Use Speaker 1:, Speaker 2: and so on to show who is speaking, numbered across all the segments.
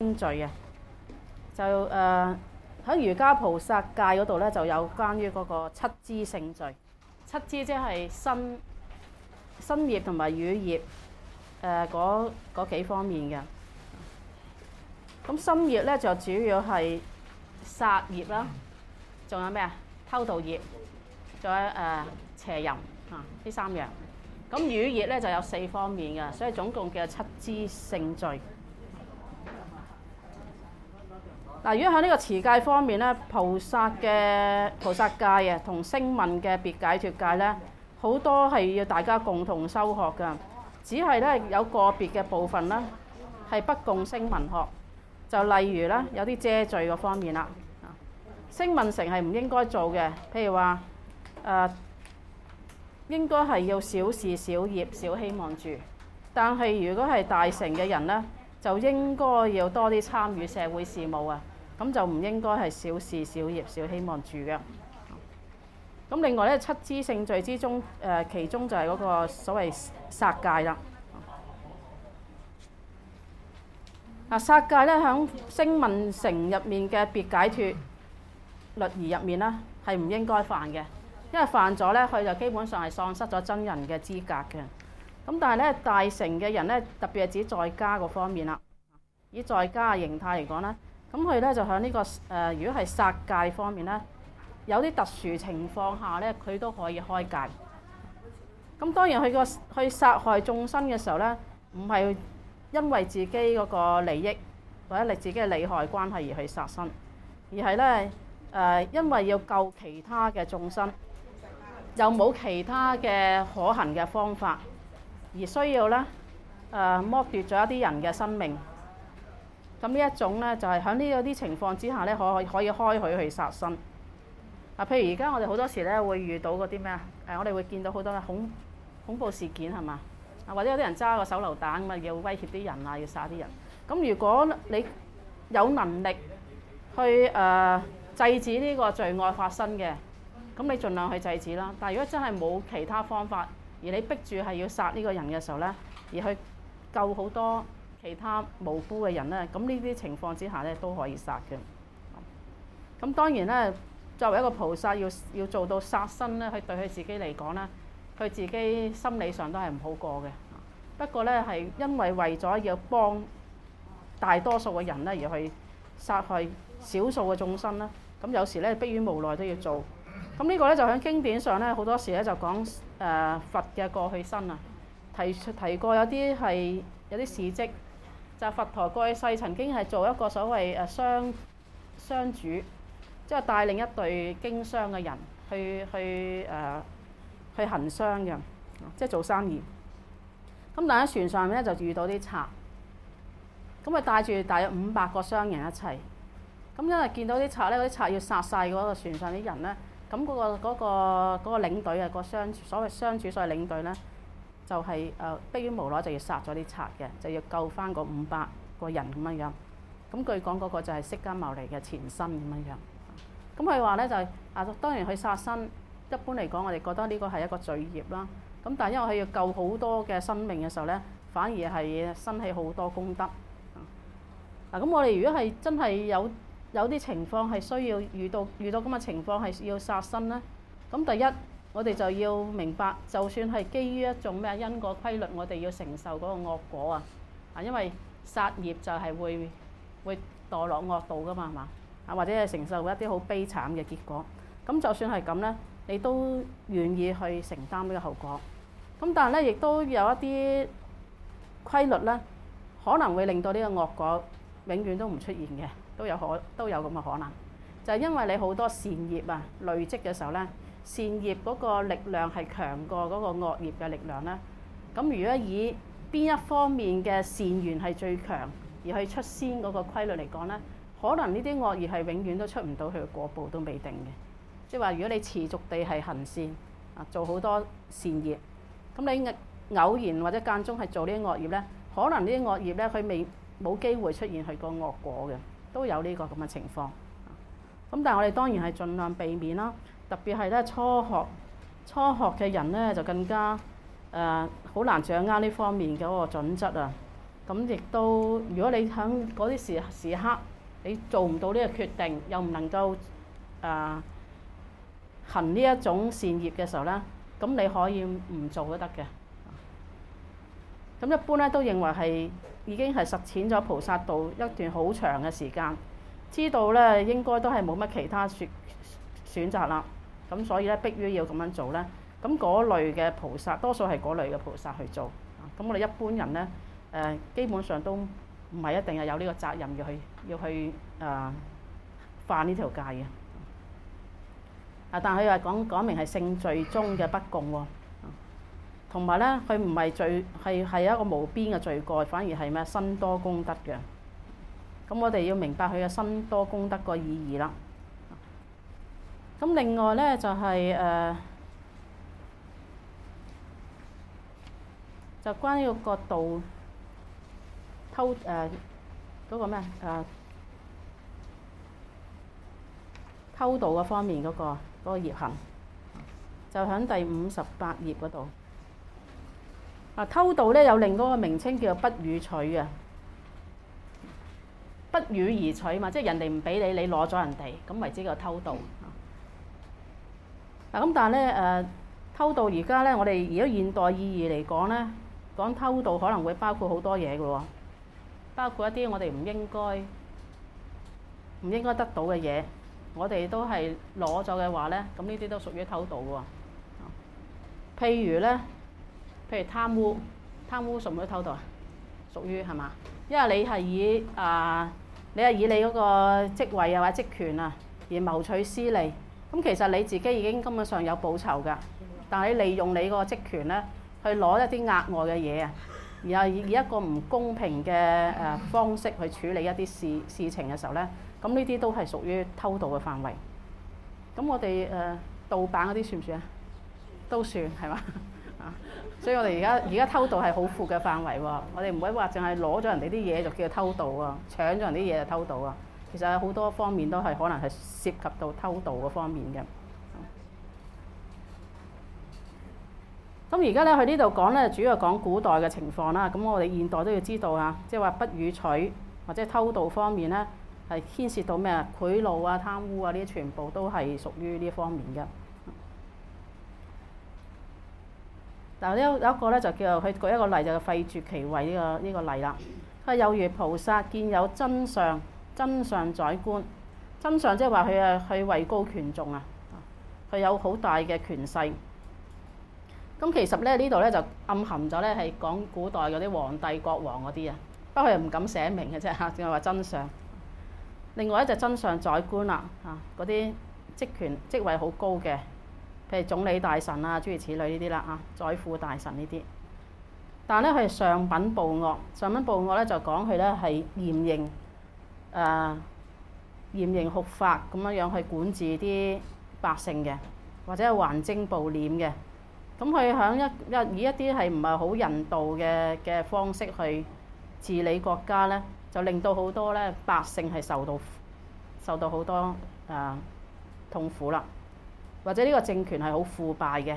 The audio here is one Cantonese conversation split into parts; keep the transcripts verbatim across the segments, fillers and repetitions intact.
Speaker 1: 序嘅，就誒喺、呃、瑜伽菩薩戒嗰度咧就有關於嗰個七支聖序。七支即係身、身業同埋語業誒嗰嗰幾方面嘅。咁身業咧就主要係殺業啦，仲有咩啊？偷盜業，仲有誒、呃、邪淫啊，呢三樣。咁語業咧就有四方面嘅，所以總共嘅七支聖序。嗱，如果喺呢個持戒方面咧，菩薩嘅菩薩戒啊，同聲聞嘅別解脫戒咧，好多係要大家共同修學㗎。只係咧有個別嘅部分咧係不共聲聞學，就例如咧有啲遮罪嘅方面啦。聲聞乘係唔應該做嘅，譬如話誒、呃、應該係要小事小業小希望住，但係如果係大乘嘅人咧，就應該要多啲參與社會事務啊。咁就唔應該係小事小業小希望住嘅。咁另外咧，七支聖序之中，誒、呃、其中就係嗰個所謂殺戒啦。嗱，殺戒咧喺聲聞乘入面嘅別解脫律儀入面咧，係唔應該犯嘅，因為犯咗咧，佢就基本上係喪失咗真人嘅資格嘅。咁但係咧，大乘嘅人咧，特別係指在家嗰方面啦，以在家嘅形態嚟講咧。咁佢咧就喺呢、這個誒、呃，如果係殺戒方面咧，有啲特殊情況下咧，佢都可以開戒。咁當然佢個去殺害眾生嘅時候咧，唔係因為自己嗰個利益或者你自己嘅利害關係而去殺生，而係咧誒，因為要救其他嘅眾生，又冇其他嘅可行嘅方法，而需要咧誒、呃、剝奪咗一啲人嘅生命。咁呢一種咧，就係喺呢啲情況之下咧，可可以開許去殺生。嗱，譬如而家我哋好多時咧會遇到嗰啲咩啊？誒，我哋會見到好多恐恐怖事件係嘛？啊，或者有啲人揸個手榴彈咁啊，要威脅啲人啊，要殺啲人。咁如果你有能力去誒、呃、制止呢個罪惡發生嘅，咁你盡量去制止啦。但係如果真係冇其他方法，而你逼住係要殺呢個人嘅時候咧，而去救好多其他無辜嘅人咧，咁呢啲情況之下咧都可以殺嘅。咁當然咧，作為一個菩薩，要要做到殺生咧，佢對佢自己嚟講咧，佢自己心理上都係唔好過嘅。不過咧，係因為為咗要幫大多數嘅人咧，而去殺害少數嘅眾生啦。咁有時咧，迫於無奈都要做。咁呢個咧就喺經典上咧，好多時咧就講誒、呃、佛嘅過去生啊，提提過有啲係有啲事蹟。就佛陀過去世曾經係做一個所謂誒商商主，即係帶領一隊經商嘅人去去誒、呃、去行商嘅，即係做生意。咁但喺船上面咧就遇到啲賊，咁佢帶住大約五百個商人一齊。咁因為見到啲賊咧，嗰啲賊要殺晒嗰個船上啲人咧，咁嗰、嗰個嗰、嗰個嗰個領隊啊，個商所謂商主所謂領隊咧。就係誒迫於無奈就要殺咗啲賊嘅，就要救翻嗰五百個人咁樣樣。咁據講嗰個就係釋迦牟尼嘅前身咁樣樣。咁佢話咧就係啊，當然佢殺生，一般嚟講我哋覺得呢個係一個罪業啦。咁但係因為佢要救好多嘅生命嘅時候咧，反而係生起好多功德。嗱，咁我哋如果係真係有有啲情況係需要遇到遇到咁嘅情況係要殺生咧，咁第一。我哋就要明白，就算係基於一種咩因果規律，我哋要承受嗰個惡果啊！啊，因為殺業就係會會墮落惡道噶嘛，係嘛？啊，或者係承受一啲好悲慘嘅結果。咁就算係咁咧，你都願意去承擔呢個後果。咁但係咧，亦都有一啲規律咧，可能會令到呢個惡果永遠都唔出現嘅，都有可都有咁嘅可能。就係因為你好多善業啊累積嘅時候咧。善業嗰個力量係強過嗰個惡業嘅力量咧。咁如果以邊一方面嘅善緣係最強，而去出先嗰個規律嚟講咧，可能呢啲惡業係永遠都出唔到去嘅果報都未定嘅。即係話，如果你持續地係行善啊，做好多善業，咁你偶然或者間中係做呢啲惡業咧，可能呢啲惡業咧佢未冇機會出現佢個惡果嘅，都有呢個咁嘅情況。咁但係我哋當然係盡量避免啦。特別係咧初學初學嘅人咧，就更加誒好、呃、難掌握呢方面嘅嗰個準則啊！ 咁亦都如果你喺嗰啲時時刻，你做唔到呢個決定，又唔能夠誒、呃、行呢一種善業嘅時候咧，咁你可以唔做都得嘅。咁一般咧都認為係已經係實踐咗菩薩道一段好長嘅時間，知道咧應該都係冇乜其他選選擇啦。咁所以咧迫於要咁樣做咧，咁嗰類嘅菩薩多數係嗰類嘅菩薩去做。咁我哋一般人咧誒、呃、基本上都唔係一定係有呢個責任要去要去誒、呃、犯呢條戒嘅。啊，但係佢話講講明係性罪中嘅不共喎。同埋咧，佢唔係罪，係係一個無邊嘅罪過，反而係咩？身多功德嘅。咁我哋要明白佢嘅身多功德個意義啦。咁另外咧就係、是、誒、呃，就關於個道偷誒嗰、呃那個咩誒、呃、偷盜嗰方面嗰、那個嗰、那個業行，就喺第五十八頁嗰度。啊，偷盜咧有另嗰個名稱叫做不與取嘅，不與而取嘛，即係人哋唔俾你，你攞咗人哋，咁為之叫偷盜。嗱咁但係咧誒，偷盜而家咧，我哋如果現代意義嚟講咧，講偷盜可能會包括好多嘢嘅喎，包括一啲我哋唔應該唔應該得到嘅嘢，我哋都係攞咗嘅話咧，咁呢啲都屬於偷盜嘅喎。譬如咧。譬如貪污，貪污屬唔屬於偷盜啊？屬於係嘛？因為你係以啊、呃，你係以你嗰個職位啊或者職權啊而謀取私利，咁其實你自己已經根本上有報酬㗎，但係你利用你個職權咧去攞一啲額外嘅嘢啊，然後以一個唔公平嘅誒方式去處理一啲事事情嘅時候咧，咁呢啲都係屬於偷盜嘅範圍。咁我哋誒盜版嗰啲算唔算啊？都算係嘛？所以我哋而家而家偷盜係好闊嘅範圍喎，我哋唔可以話淨係攞咗人哋啲嘢就叫做偷盜啊，搶咗人啲嘢就偷盜啊。其實有好多方面都係可能係涉及到偷盜嗰方面嘅。咁而家咧，佢呢度講咧，主要係講古代嘅情況啦。咁我哋現代都要知道啊，即係話不與取或者偷盜方面咧，係牽涉到咩啊？賄賂啊、貪污啊呢啲全部都係屬於呢一方面嘅。嗱，有有一個咧就叫做佢舉一個例，就係廢絕其位呢個呢個例啦。佢有如菩薩見有真相，真相宰官，真相即係話佢係佢位高權重啊，佢有好大嘅權勢。咁其實咧呢度咧就暗含咗咧係講古代嗰啲皇帝國王嗰啲啊，不過佢又唔敢寫明嘅啫嚇，淨係話真相。另外一隻真相宰官啦嚇，嗰啲職權職位好高嘅。譬如總理大臣啊，諸如此類呢啲啦嚇，宰輔大臣呢啲。但係咧，佢係上品暴惡，上品暴惡咧就講佢咧係嚴刑誒、呃、嚴刑酷法咁樣樣去管治啲百姓嘅，或者係橫徵暴斂嘅。咁佢響一一以一啲係唔係好人道嘅嘅方式去治理國家咧，就令到好多咧百姓係受到受到好多誒、呃、痛苦啦。或者呢個政權係好腐敗嘅，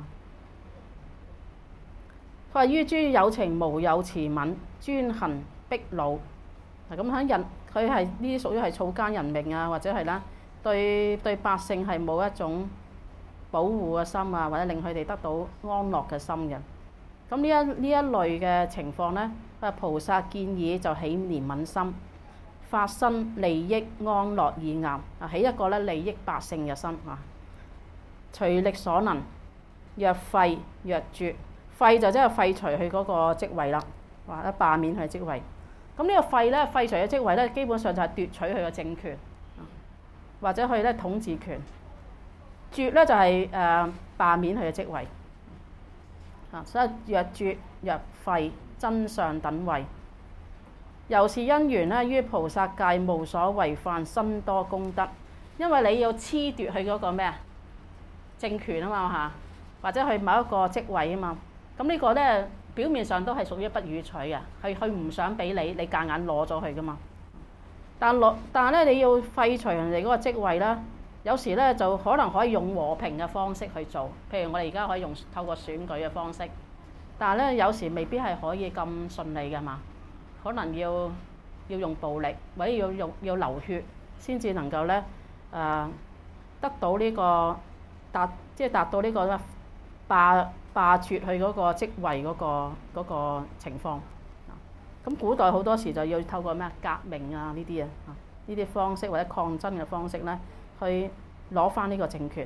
Speaker 1: 佢話於諸有情無有慈憫，專行逼惱。嗱咁喺人，佢係呢啲屬於係草菅人命啊，或者係啦，對對百姓係冇一種保護嘅心啊，或者令佢哋得到安樂嘅心嘅。咁呢一呢一類嘅情況咧，佢話菩薩見已就起憐憫心，發生利益安樂意念啊，起一個咧利益百姓嘅心啊。隨力所能，若廢若絕，廢就即係廢除佢嗰個職位啦，或者罷免佢職位。咁呢個廢咧，廢除嘅職位咧，基本上就係奪取佢嘅政權，或者佢咧統治權。絕咧就係誒罷免佢嘅職位。啊，所以若絕若廢，真相等位。由是因緣咧，於菩薩戒無所違犯，身多功德。因為你要褫奪佢嗰個咩啊？政權啊嘛嚇，或者去某一個職位啊嘛，咁呢個咧表面上都係屬於不與取嘅，係佢唔想俾你，你夾硬攞咗佢噶嘛。但攞但係咧，你要廢除人哋嗰個職位啦，有時咧就可能可以用和平嘅方式去做，譬如我哋而家可以用透過選舉嘅方式，但係咧有時未必係可以咁順利㗎嘛。 可能要要用暴力，或者要用要流血，先至能夠咧誒、呃、得到呢、這個達，即係達到呢個咧霸霸奪佢嗰個職位嗰、那個嗰、那個情況。咁古代好多時就要透過咩革命啊呢啲啊，呢啲方式或者抗爭嘅方式咧，去攞翻呢個政權。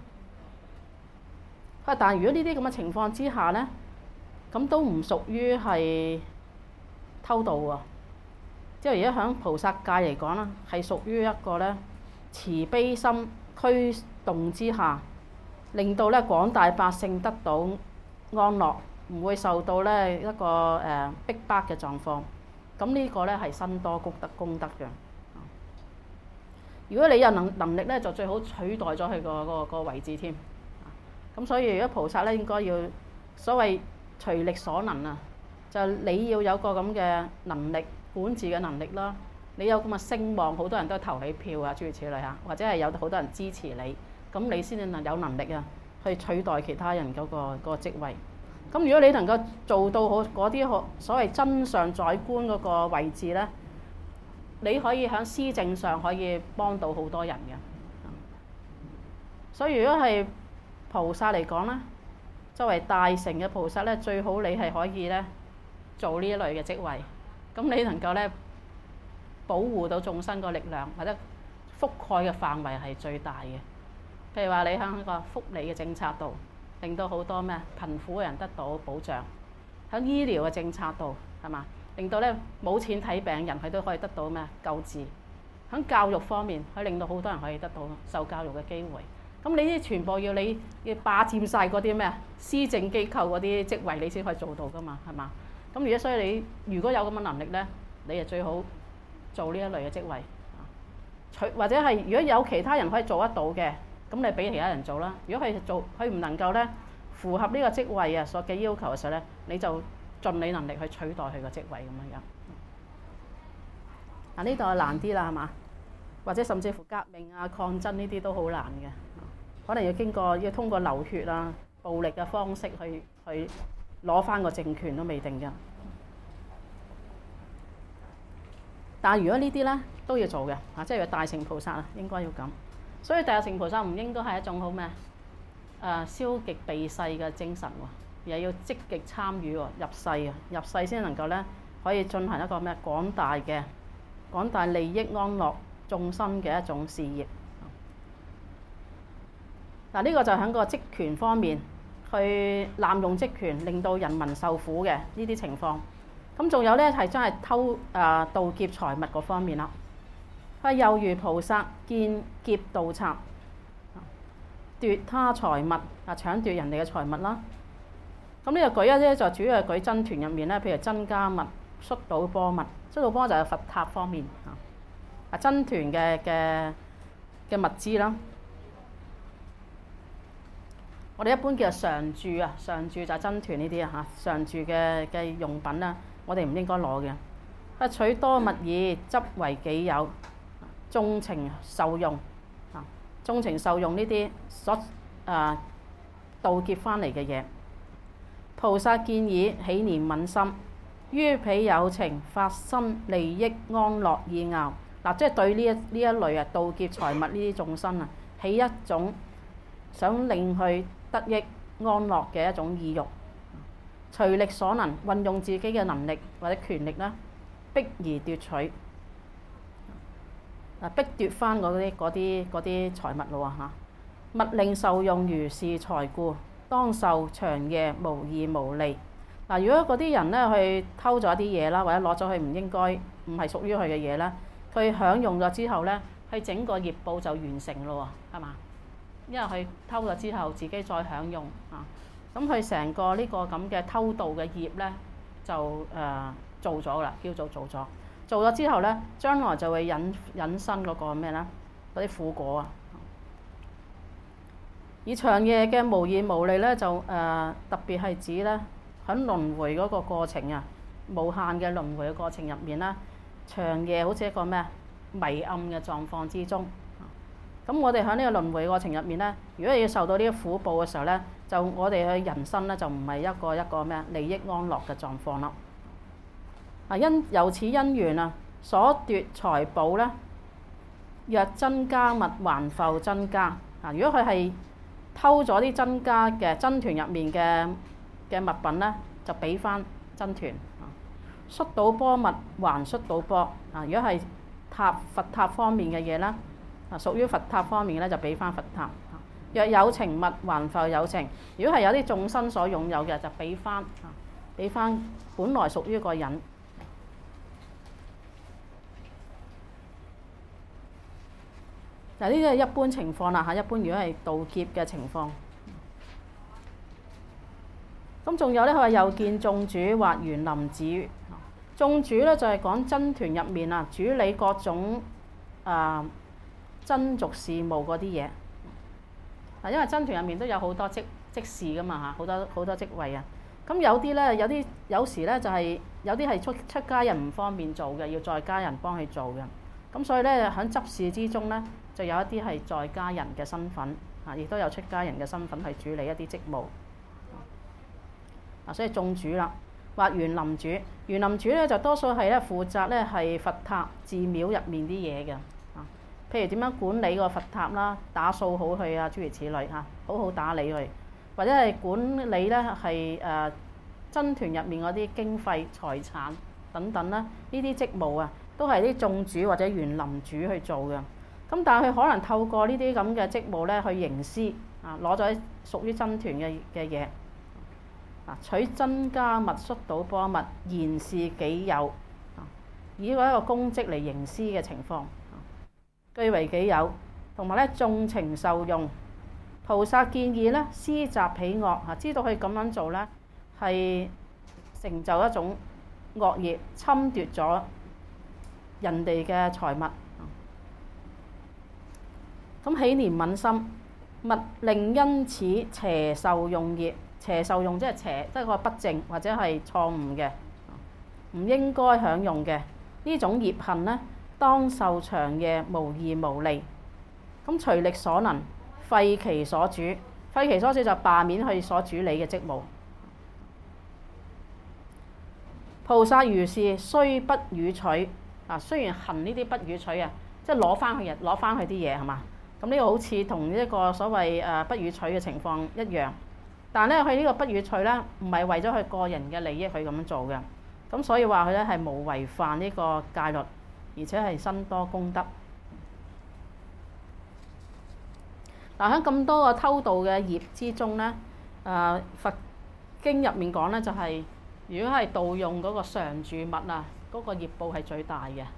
Speaker 1: 啊！但係如果呢啲咁嘅情況之下咧，咁都唔屬於係偷盜喎。即係而家喺菩薩界嚟講啦，係屬於一個咧慈悲心驅動之下，令到咧廣大百姓得到安樂，唔會受到咧一個誒逼迫嘅狀況。咁呢個咧係身多功德功德嘅。如果你有能能力咧，就最好取代咗佢個個個位置添。咁所以如果菩薩咧，應該要所謂隨力所能啊，就你要有個咁嘅能力，管治嘅能力啦。你有咁嘅聲望，好多人都投你票啊，諸如此類嚇，或者係有好多人支持你，咁你先至能有能力啊，去取代其他人嗰個嗰個職位。咁如果你能夠做到好嗰啲所謂真相宰官嗰個位置咧，你可以喺施政上可以幫到好多人嘅。所以如果係菩薩嚟講咧，作為大乘嘅菩薩咧，最好你係可以咧做呢一類嘅職位，咁你能夠咧保護到眾生個力量，或者覆蓋嘅範圍係最大嘅。譬如話你喺個福利嘅政策度，令到好多咩貧苦嘅人得到保障；喺醫療嘅政策度，係嘛，令到咧冇錢睇病人佢都可以得到咩救治；喺教育方面，可以令到好多人可以得到受教育嘅機會。咁你啲全部要你要霸佔晒嗰啲咩施政機構嗰啲職位，你先可以做到噶嘛，係嘛？咁如果所以你如果有咁嘅能力咧，你就最好做呢一類嘅職位。取或者係如果有其他人可以做得到嘅，咁你俾其他人做啦。如果佢做佢唔能夠咧符合呢個職位啊所嘅要求嘅時候咧，你就盡你能力去取代佢個職位咁樣樣。嗱呢度係難啲啦，係嘛？或者甚至乎革命啊、抗爭呢啲都好難嘅。可能要經過要通過流血啊、暴力嘅方式去去攞翻個政權都未定嘅。但係如果呢啲咧都要做嘅，啊，即係大乘菩薩啊，應該要咁。所以大乘菩薩唔應該係一種好咩誒消極避世嘅精神喎，而係要積極參與喎，入世啊，入世先能夠咧可以進行一個咩廣大嘅廣大利益安樂眾生嘅一種事業。嗱，呢個就喺個職權方面去濫用職權，令到人民受苦嘅呢啲情況。咁仲有咧係真係偷啊盜劫財物嗰方面啦。佢又如菩薩見劫盜賊，奪他財物啊，搶奪人哋嘅財物啦。咁呢個舉一咧就主要係舉僧團入面咧，譬如僧伽密、率土波密。率土波就係佛塔方面啊，啊僧團嘅嘅嘅物資啦。我哋一般叫做常住啊，常住就係僧團呢啲啊嚇，常住嘅嘅用品啦，我哋唔應該攞嘅。啊取多物以執為己有，縱情受用啊，縱情受用呢啲所啊盜劫翻嚟嘅嘢。菩薩見已起憐憫心，於彼有情發生利益安樂意樂。嗱，即係對呢一呢一類啊盜劫財物呢啲眾生啊，起一種想令佢得益安樂嘅一種意欲，隨力所能運用自己嘅能力或者權力啦，逼而奪取，啊逼奪翻嗰啲嗰啲嗰啲財物咯嚇。勿令受用如是財故，當受長夜無義無利。嗱，如果嗰啲人咧去偷咗啲嘢啦，或者攞咗佢唔應該唔係屬於佢嘅嘢咧，佢享用咗之後咧，佢整個業報就完成咯喎，係嘛？因為佢偷咗之後，自己再享用啊，咁佢成個呢個咁嘅偷盜嘅業咧，就誒、呃、做咗啦，叫做做咗。做咗之後咧，將來就會引引申嗰個咩咧？嗰啲苦果啊。以長夜嘅無義無利咧，就誒、呃、特別係指咧喺輪迴嗰個過程啊，無限嘅輪迴嘅過程入面啦，長夜好似一個咩迷暗嘅狀況之中。咁我哋喺呢個輪迴過程入面咧，如果要受到呢啲苦報嘅時候咧，就我哋嘅人生咧就唔係一個一個咩利益安樂嘅狀況啦。 啊，因由此因緣啊，所奪財寶咧，若僧伽物還復僧伽。啊，如果佢係偷咗啲僧伽嘅僧團入面嘅嘅物品咧，就俾翻僧團。爍堵波物還爍堵波。啊，如果係塔佛塔方面嘅嘢啦，啊屬於佛塔方面咧，就俾翻佛塔。若有情物還復有情。如果係有啲眾生所擁有嘅，就俾翻啊，俾翻本來屬於個人。嗱，呢啲係一般情況啦嚇。一般如果係盜劫嘅情況，咁仲有咧，佢話又見眾主或園林子。眾主咧就係講僧團入面啊，主理各種啊僧俗事務嗰啲嘢。嗱，因為僧團入面都有好多職職事噶嘛嚇，好多好多職位啊。咁有啲咧，有啲有時咧就係、是、有啲係出出家人唔方便做嘅，要在家人幫佢做嘅。咁所以咧喺執事之中咧，就有一啲係在家人嘅身份啊，亦都有出家人嘅身份去處理一啲職務。啊，所以眾主啦。或園林主，園林主咧就多數係咧負責咧係佛塔寺廟入面啲嘢嘅，啊，譬如點樣管理個佛塔啦，打掃好佢啊，諸如此類嚇，好好打理佢，或者係管理咧係誒僧團入面嗰啲經費財產等等啦，呢啲職務啊，都係啲眾主或者園林主去做嘅。咁但係佢可能透過呢啲咁嘅職務咧去營私啊，攞咗屬於僧團嘅嘅嘢。取僧伽物爍堵波物，言是己有，以嗰一個公職嚟營私嘅情況，據為己有，同埋咧縱情受用。菩薩建議咧施習彼惡，嚇知道佢咁樣做咧係成就一種惡業，侵奪咗人哋嘅財物。咁起憐憫心，勿令因此邪受用業。邪受用即係邪，即係個不正或者係錯誤嘅，唔應該享用嘅呢種業行呢，當受長夜無義無利。咁隨力所能廢其所主，廢其所主就罷免佢所主理嘅職務。菩薩如是，雖不予取啊，雖然行呢啲不予取啊，即係攞翻佢攞翻佢啲嘢係嘛？咁呢個好似同一個所謂誒不予取嘅情況一樣。但係咧，佢呢個不予取咧，唔係為咗佢個人嘅利益去咁樣做嘅，咁所以話佢咧係無違犯呢個戒律，而且係身多功德。嗱，喺咁多個偷盜嘅業之中咧，誒、呃、佛經入面講咧就係、是，如果係盜用嗰個常住物啊，嗰、那個業報係最大嘅。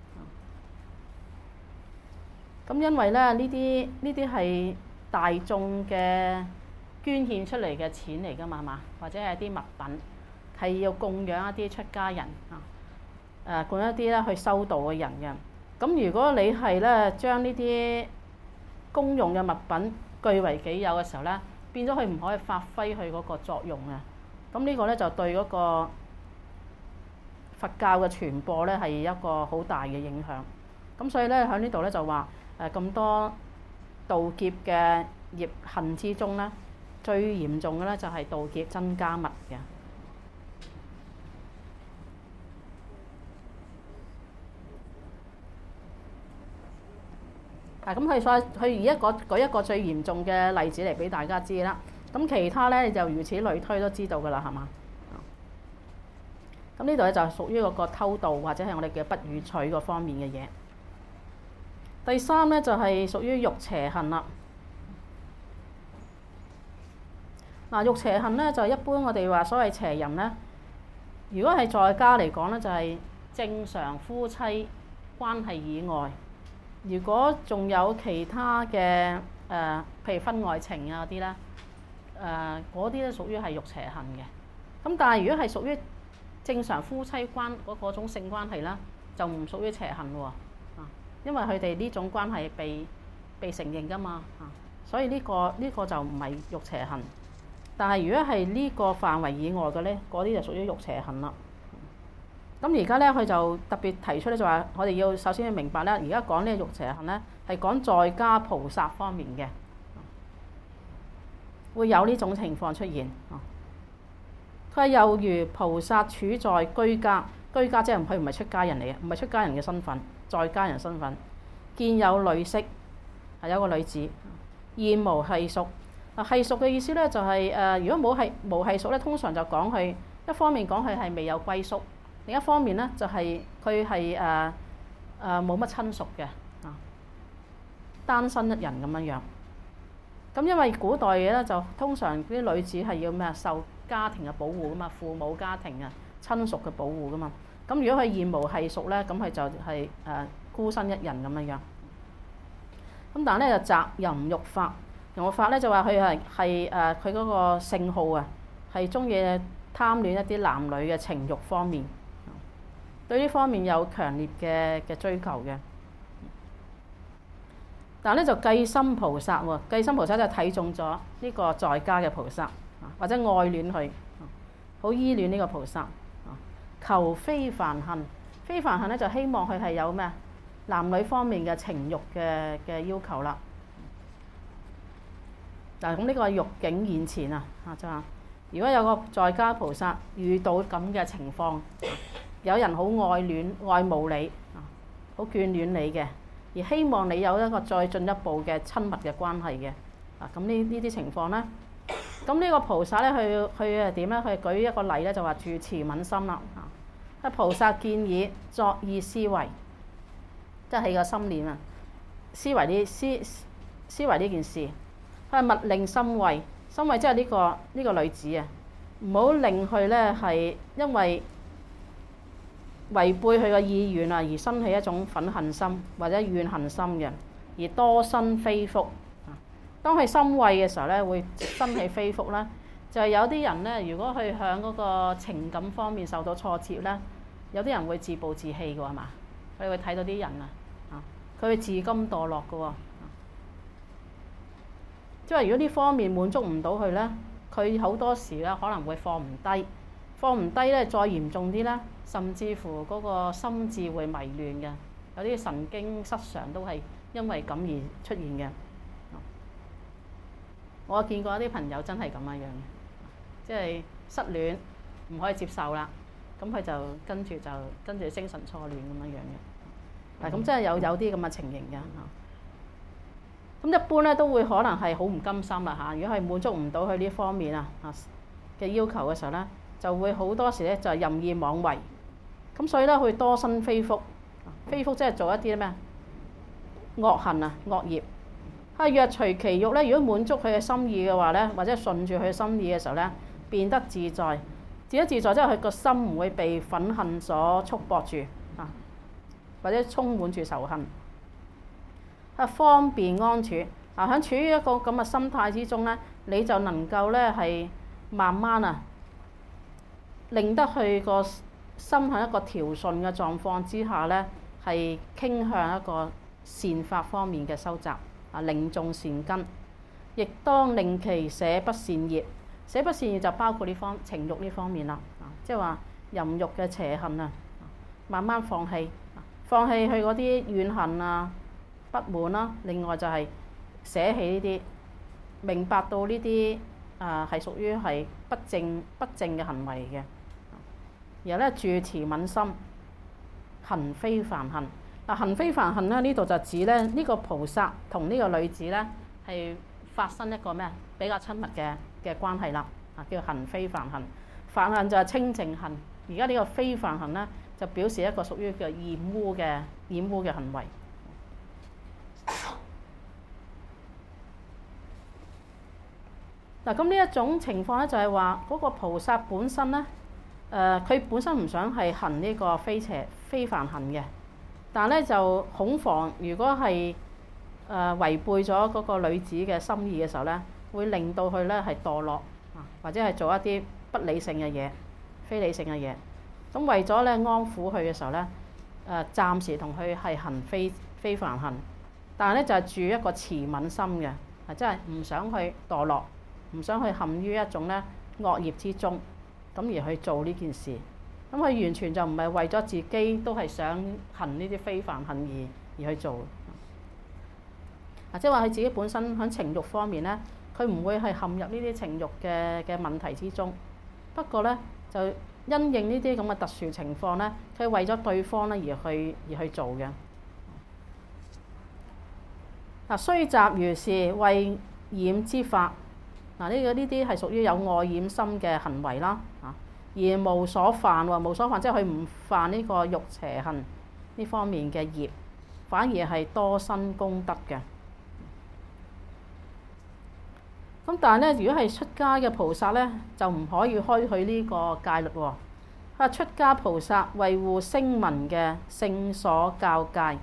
Speaker 1: 咁因為咧呢啲呢啲係大眾嘅捐獻出嚟嘅錢嚟㗎嘛，係嘛？或者係啲物品係要供養一啲出家人啊，誒供一啲咧去修道嘅人嘅。咁如果你係咧將呢啲公用嘅物品據為己有嘅時候咧，變咗佢唔可以發揮佢嗰個作用啊。咁呢個咧就對嗰個佛教嘅傳播咧係一個好大嘅影響。咁所以咧喺呢度咧就話誒咁多盜劫嘅業行之中咧，最嚴重嘅咧就係盜劫僧伽物嘅。啊，咁佢所佢而家舉舉一個最嚴重嘅例子嚟俾大家知啦。咁其他咧就如此類推都知道㗎啦，係嘛？咁呢度咧就係屬於嗰個偷盜或者係我哋嘅不予取嗰方面嘅嘢。第三咧就係屬於欲邪行啦。嗱，欲邪行咧就係一般我哋話所謂邪淫咧，如果係在家嚟講咧，就係正常夫妻關係以外，如果仲有其他嘅誒、呃，譬如婚外情啊嗰啲咧，誒嗰啲咧屬於係欲邪行嘅。咁但係如果係屬於正常夫妻關嗰嗰種性關係啦，就唔屬於邪行喎。啊，因為佢哋呢種關係被被承認㗎嘛。啊，所以呢個呢個就唔係欲邪行。但係如果係呢個範圍以外嘅咧，嗰啲就屬於欲邪行啦。咁而家咧佢就特別提出咧，就話我哋要首先要明白咧，而家講呢個欲邪行咧係講在家菩薩方面嘅，會有呢種情況出現。佢話又如菩薩處在居家， 居家即係佢唔係出家人嚟嘅，唔係出家人嘅身份，在家人身份。見有女色，係有個女子，現無繫屬。啊，繫屬嘅意思咧就係、是、誒、呃，如果冇係無繫屬咧，通常就講佢一方面講佢係未有歸宿，另一方面咧就係佢係誒誒冇乜親屬嘅啊，單身一人咁樣樣。咁因為古代嘅咧就通常啲女子係要咩啊，受家庭嘅保護噶嘛，父母家庭啊親屬嘅保護噶嘛。咁如果佢現無繫屬咧，咁佢就係、是、誒、呃、孤身一人咁樣樣。咁但係咧就擇淫欲法。淫欲法咧就話佢係係誒佢嗰個性好啊，係中意貪戀一啲男女嘅情慾方面，對呢方面有強烈嘅嘅追求嘅。但係咧就計心菩薩喎，計心菩薩就睇中咗呢個在家嘅菩薩，或者愛戀佢，好依戀呢個菩薩，求非梵行。非梵行咧就希望佢係有咩男女方面嘅情慾嘅嘅要求啦。嗱，咁呢個係欲境現前啊！啊，就話如果有個在家菩薩遇到咁嘅情況，有人好愛戀愛慕你，好眷戀你嘅，而希望你有一個再進一步嘅親密嘅關係嘅，啊，咁呢呢啲情況咧，咁呢個菩薩咧，佢佢係點咧？佢舉一個例咧，就話住持愍心啦，啊，菩薩見已作意思維，即係喺個心念啊，思維呢思思維呢件事。佢係勿令心慧，心慧即係呢個呢、呢個女子啊，唔好令佢咧係因為違背佢嘅意願啊，而生起一種憤恨心或者怨恨心嘅，而多生非福。當佢心慧嘅時候咧，會生起非福啦。就係、是、有啲人咧，如果佢喺嗰個情感方面受到挫折咧，有啲人會自暴自棄嘅係嘛？佢會睇到啲人啊，啊，佢會自甘墮落嘅喎。即係如果呢方面滿足唔到佢咧，佢好多時咧可能會放唔低，放唔低咧再嚴重啲咧，甚至乎嗰個心智會迷亂嘅，有啲神經失常都係因為咁而出現嘅。我見過一啲朋友真係咁樣樣嘅，即係失戀唔可以接受啦，咁佢就跟住就跟住精神錯亂咁樣樣嘅。嗱，咁真係有有啲咁嘅情形嘅。咁一般咧都會可能係好唔甘心啦嚇，如果係滿足唔到佢呢方面啊嘅要求嘅時候咧，就會好多時咧就任意妄為，咁所以咧會多生非福。非福即係做一啲咩惡行啊惡業。啊，若隨其欲咧，如果滿足佢嘅心意嘅話咧，或者順住佢嘅心意嘅時候咧，變得自在。自得自在即係佢個心唔會被憤恨所束縛住啊，或者充滿住仇恨。啊，方便安處啊，喺處於一個咁嘅心態之中咧，你就能夠咧係慢慢啊，令得佢個心喺一個調順嘅狀況之下咧，係傾向一個善法方面嘅修習啊，令種善根，亦當令其捨不善業。捨不善業就包括呢方情慾呢方面啦，啊，即係話淫慾嘅邪行啊，慢慢放棄，放棄佢嗰啲怨恨啊。不滿啦，另外就係捨棄呢啲，明白到呢啲啊係屬於係不正不正嘅行為嘅。然後咧住持愍心，行非梵行。嗱，行非梵行咧，呢度就指咧呢個菩薩同呢個女子咧係發生一個咩比較親密嘅嘅關係啦。啊，叫行非梵行。梵行就係清淨行，而家呢個非梵行咧就表示一個屬於叫染污嘅染污嘅行為。嗱，咁呢一種情況咧，就係話嗰個菩薩本身咧，誒、呃、佢本身唔想係行呢個非邪非梵行嘅，但係咧就恐防如果係誒、呃、違背咗嗰個女子嘅心意嘅時候咧，會令到佢咧係墮落啊，或者係做一啲不理性嘅嘢、非理性嘅嘢。咁為咗咧安撫佢嘅時候咧，誒、呃、暫時同佢係行非非梵行，但係咧就係、是、住一個慈憫心嘅，係真係唔想去墮落。唔想去陷於一種咧惡業之中，咁而去做呢件事，咁佢完全就唔係為咗自己，都係想行呢啲非梵行而而去做。啊，即係話佢自己本身喺情慾方面咧，佢唔會係陷入呢啲情慾嘅嘅問題之中。不過咧，就因應呢啲咁嘅特殊情況咧，佢為咗對方咧而去而去做嘅。嗱，雖習如是，為染之法。嗱，呢個呢啲係屬於有愛染心嘅行為啦，啊，而無所犯喎，無所犯即係佢唔犯呢個欲邪行呢方面嘅業，反而係多生功德嘅。咁但係咧，如果係出家嘅菩薩咧，就唔可以開許呢個戒律喎。佢話出家菩薩維護聲聞嘅聖所教戒，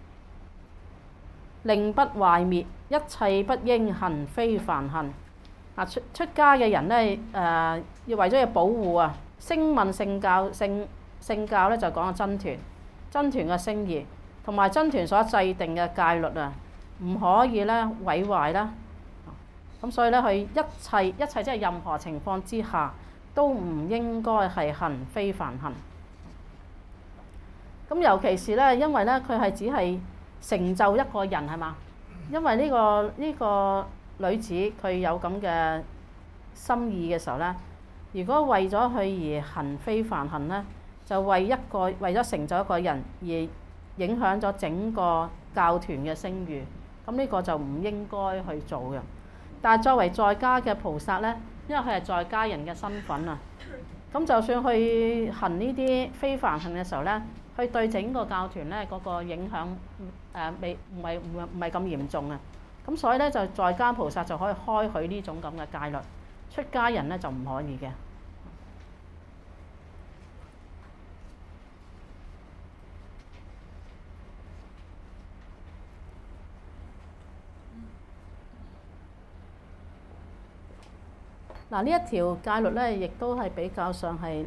Speaker 1: 令不壞滅，一切不應行非梵行。嗱，出出家嘅人咧，誒、呃、要為咗要保護啊，聲聞聖教聖聖教咧就講真團，真團嘅聲義，同埋真團所制定嘅戒律啊，唔可以咧毀壞啦。咁所以咧，佢一切一切即係任何情況之下，都唔應該係行非梵行。咁尤其是咧，因為咧佢係只係成就一個人係嘛？因為呢個呢個女子佢有咁嘅心意嘅時候咧，如果為咗佢而行非梵行咧，就為一個為咗成就一個人而影響咗整個教團嘅聲譽，咁呢個就唔應該去做嘅。但係作為在家嘅菩薩咧，因為佢係在家人嘅身份啊，咁就算去行呢啲非梵行嘅時候咧，佢對整個教團咧嗰個影響誒未唔係唔係唔係咁嚴重啊。咁所以咧就在家菩薩就可以開許呢種咁嘅戒律，出家人咧就唔可以嘅。嗱，呢一條戒律咧，亦都係比較上係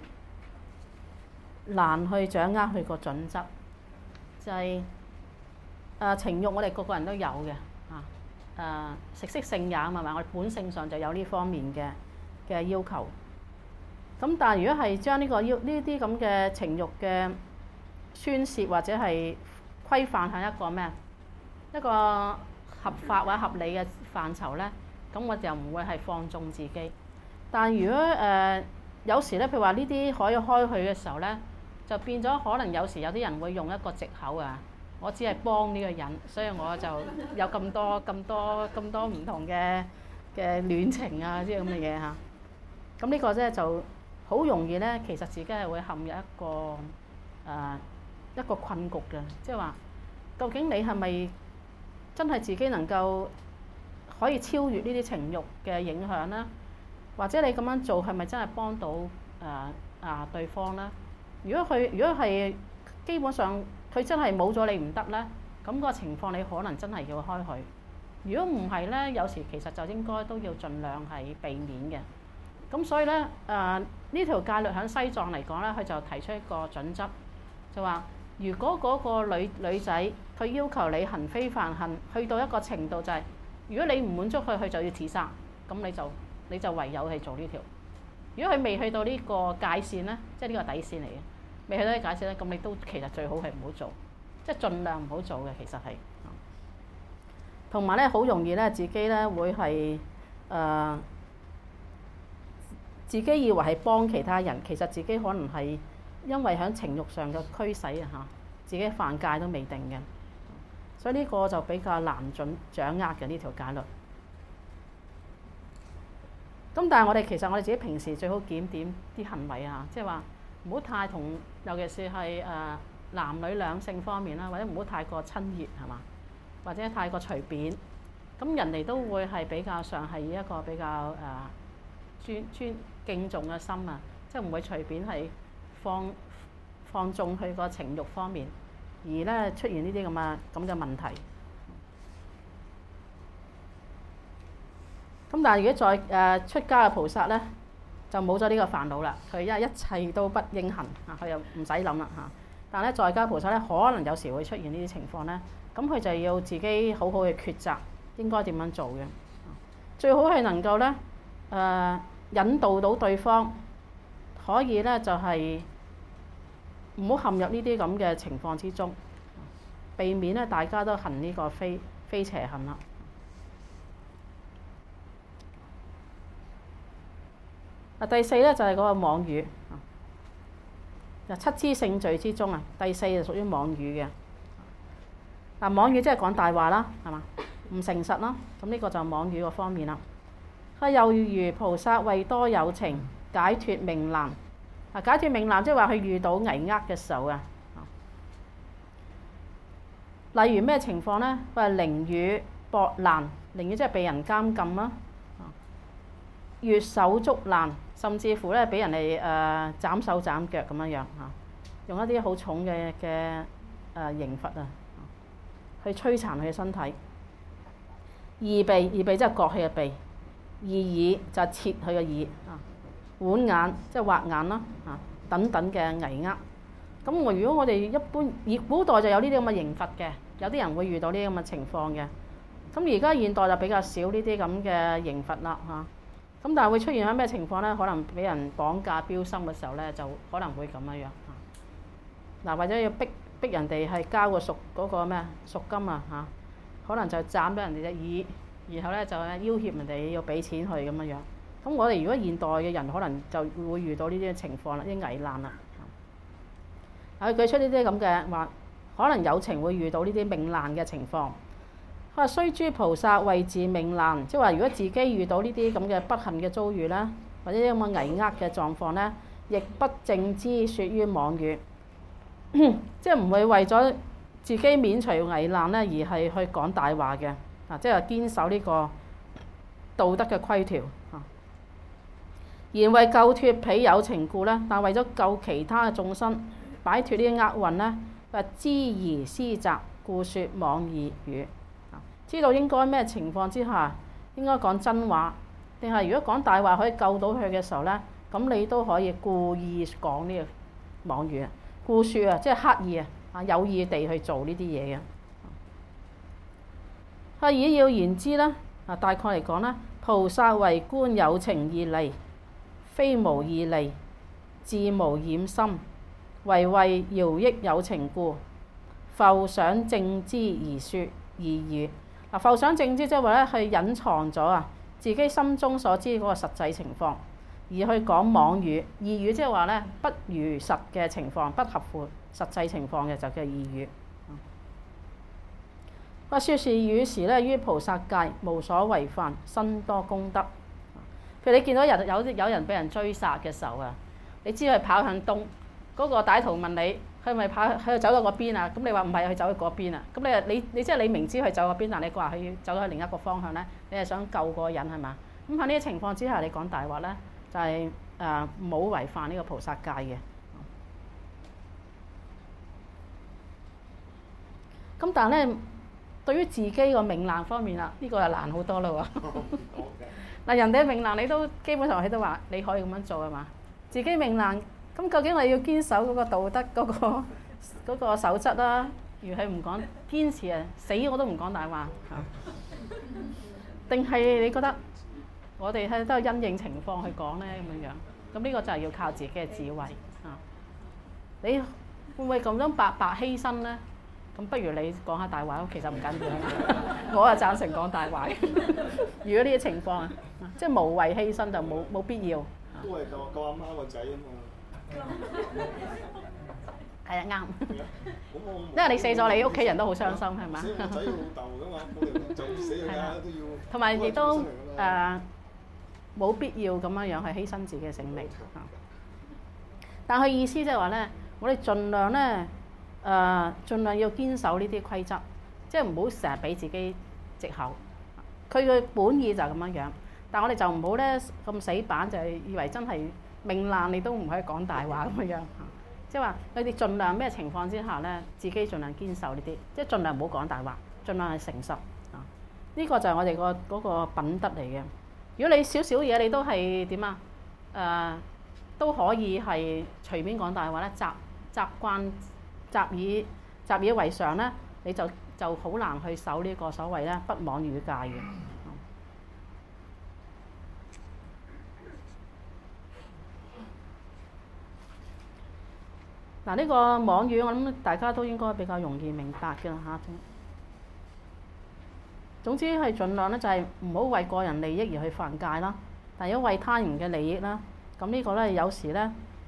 Speaker 1: 難去掌握佢個準則，就係、是、誒、呃、情慾，我哋個個人都有嘅嚇。誒、啊、食色性也啊嘛，我哋本性上就有呢方面嘅嘅要求。咁但係如果係將呢個要呢啲咁嘅情慾嘅宣泄或者係規範喺一個咩一個合法或者合理嘅範疇咧，咁我就唔會係放縱自己。但如果誒、呃、有時咧，譬如話呢啲可以開許嘅時候咧，就變咗可能有時有啲人會用一個藉口啊，我只係幫呢個人，所以我就有咁多咁多咁多唔同嘅嘅戀情啊，啲咁嘅嘢嚇。咁呢個咧就好容易咧，其實自己係會陷入一個誒、呃、一個困局嘅，即係話究竟你係咪真係自己能夠可以超越呢啲情慾嘅影響咧？或者你咁樣做係咪真係幫到誒啊、呃、對方咧？如果佢如果係基本上佢真係冇咗你唔得咧，咁個情況你可能真係要開許。如果唔係咧，有時其實就應該都要盡量係避免嘅。咁所以咧誒呢條戒律喺西藏嚟講咧，佢就提出一個準則，就話如果嗰個女女仔佢要求你行非梵行，去到一個程度就係、是、如果你唔滿足佢，佢就要自殺，咁你就你就唯有去做呢條。如果佢未去到呢個界線咧，即係呢個底線嚟嘅，未去到呢個界線咧，咁你都其實最好係唔好做，即係盡量唔好做嘅。其實係，同埋咧好容易咧自己咧會係誒、呃、自己以為係幫其他人，其實自己可能係因為喺情慾上嘅驅使啊嚇，自己犯戒都未定嘅，所以呢個就比較難準掌握嘅呢條戒律。咁但係我哋其實我哋自己平時最好檢點啲行為啊，即係話唔好太同，尤其是係誒男女兩性方面啦，或者唔好太過親熱係嘛，或者太過隨便，咁人哋都會係比較上係一個比較誒尊尊敬重嘅心啊，即係唔會隨便係放放縱佢個情慾方面，而咧出現呢啲咁嘅咁嘅問題。咁但係如果再誒、呃、出家嘅菩薩咧，就冇咗呢個煩惱啦。佢因為一切都不應行啊，佢又唔使諗啦嚇。但係咧在家菩薩咧，可能有時會出現呢啲情況咧，咁佢就要自己好好去抉擇應該點樣做嘅。最好係能夠咧誒、呃、引導到對方，可以咧就係唔好陷入呢啲咁嘅情況之中，避免咧大家都行呢個非非邪行啦。第四咧就係嗰個妄語。 就七支聖罪之中啊，第四就屬於妄語嘅。嗱，妄語即係講大話啦，係嘛？唔誠實啦，咁呢個就妄語個方面啦。佢又如菩薩為多有情，解脫命難。啊，解脫命難即係話佢遇到危厄嘅時候啊。例如咩情況呢？佢話凌辱縛難，凌辱即係被人監禁啦。越手捉難，甚至乎咧俾人哋誒斬手斬腳咁樣樣嚇，用一啲好重嘅嘅誒刑罰啊，去摧殘佢嘅身體。二鼻，二鼻即係割佢嘅鼻；二耳就係切佢嘅耳啊。剜眼即係挖眼啦啊，等等嘅危厄。咁我如果我哋一般，以古代就有呢啲咁嘅刑罰嘅，有啲人會遇到呢啲咁嘅情況嘅。咁而家現代就比較少呢啲咁嘅刑罰啦嚇。咁但係會出現喺咩情況咧？可能俾人綁架標心嘅時候咧，就可能會咁樣樣嚇。嗱，或者要逼逼人哋係交個贖嗰個咩贖金啊嚇，可能就斬咗人哋隻耳，然後咧就要挾人哋要俾錢去咁樣樣。咁我哋如果現代嘅人，可能就會遇到呢啲情況啦，啲危難啦。佢舉出呢啲咁嘅話，可能有情會遇到呢啲命難嘅情況。佢話雖諸菩薩為自命難，即係話如果自己遇到呢啲咁嘅不幸嘅遭遇啦，或者啲咁嘅危厄嘅狀況咧，亦不正知説於妄語，即係唔會為咗自己免除危難咧，而係去講大話嘅。啊，即係堅守呢個道德嘅規條。啊，然為救脫彼有情故咧，但為咗救其他嘅眾生，擺脫呢啲厄運咧，佢話知而思責，故説妄語語。知道應該咩情況之下應該講真話，定係如果講大話可以救到佢嘅時候咧，咁你都可以故意講呢個妄語啊，故説啊，即係刻意啊，啊有意地去做呢啲嘢嘅。啊，以要言之咧，啊大概嚟講咧，菩薩為觀有情義利，非無義利，自無染心，唯為饒益有情故，復想正知而説義語。嗱，復想正知即係話咧，係隱藏咗啊自己心中所知嗰個實際情況，而去講妄語。義語即係話咧，不如實嘅情況，不合乎實際情況嘅就叫義語。話説是語時咧，於菩薩戒無所違犯，身多功德。譬如你見到人有有人俾人追殺嘅時候啊，你知佢跑向東，嗰個歹徒問你，佢咪跑佢走到嗰邊啊？咁你話唔係，佢走去嗰邊啊？咁你你你即係你明知佢走嗰邊，但你話佢走去另一個方向咧，你係想救嗰個人係嘛？咁喺呢啲情況之下，你講大話咧，就係誒冇違犯呢個菩薩戒嘅。咁但係咧，對於自己個命難方面啦，呢個就難好多啦喎。嗱，人哋嘅命難你都基本上佢都話你可以咁樣做係嘛？自己命難。咁究竟我要堅守嗰個道德嗰個嗰個守則啦，如佢唔講堅持啊，死我都唔講大話，定係你覺得我哋係都係因應情況去講咧咁樣樣？咁呢個就係要靠自己嘅智慧啊！你會唔會咁樣白白犧牲咧？咁不如你講下大話，其實唔緊要。我啊贊成講大話。如果呢啲情況啊，即係無謂犧牲就冇冇必要。
Speaker 2: 都係救救阿媽個仔啊嘛。
Speaker 1: 係啊，啱。因為你死咗，你屋企人都好傷心，係嘛？
Speaker 2: 死個仔老豆㗎嘛，冇理由就死佢㗎都要。
Speaker 1: 同埋亦都誒冇必要咁樣樣去犧牲自己嘅性命。但佢意思即係話咧，我哋盡量咧誒，盡量要堅守呢啲規則，即係唔好成日俾自己藉口。佢嘅本意就係咁樣樣，但係我哋就唔好咧咁死板，就係以為真係。命難你都唔可以講大話咁樣，即係話你哋盡量咩情況之下咧，自己盡量堅守呢啲，即係盡量唔好講大話，盡量係誠實啊！呢個就係我哋個嗰個品德嚟嘅。如果你少少嘢你都係點啊？誒都可以係隨便講大話咧，習習慣習以習以為常咧，你就就好難去守呢個所謂咧不妄語戒嘅。嗱，呢個妄語我諗大家都應該比較容易明白嘅啦嚇。總之係盡量咧就係唔好為個人利益而去犯戒啦，但如果為他人嘅利益啦，咁呢個咧有時咧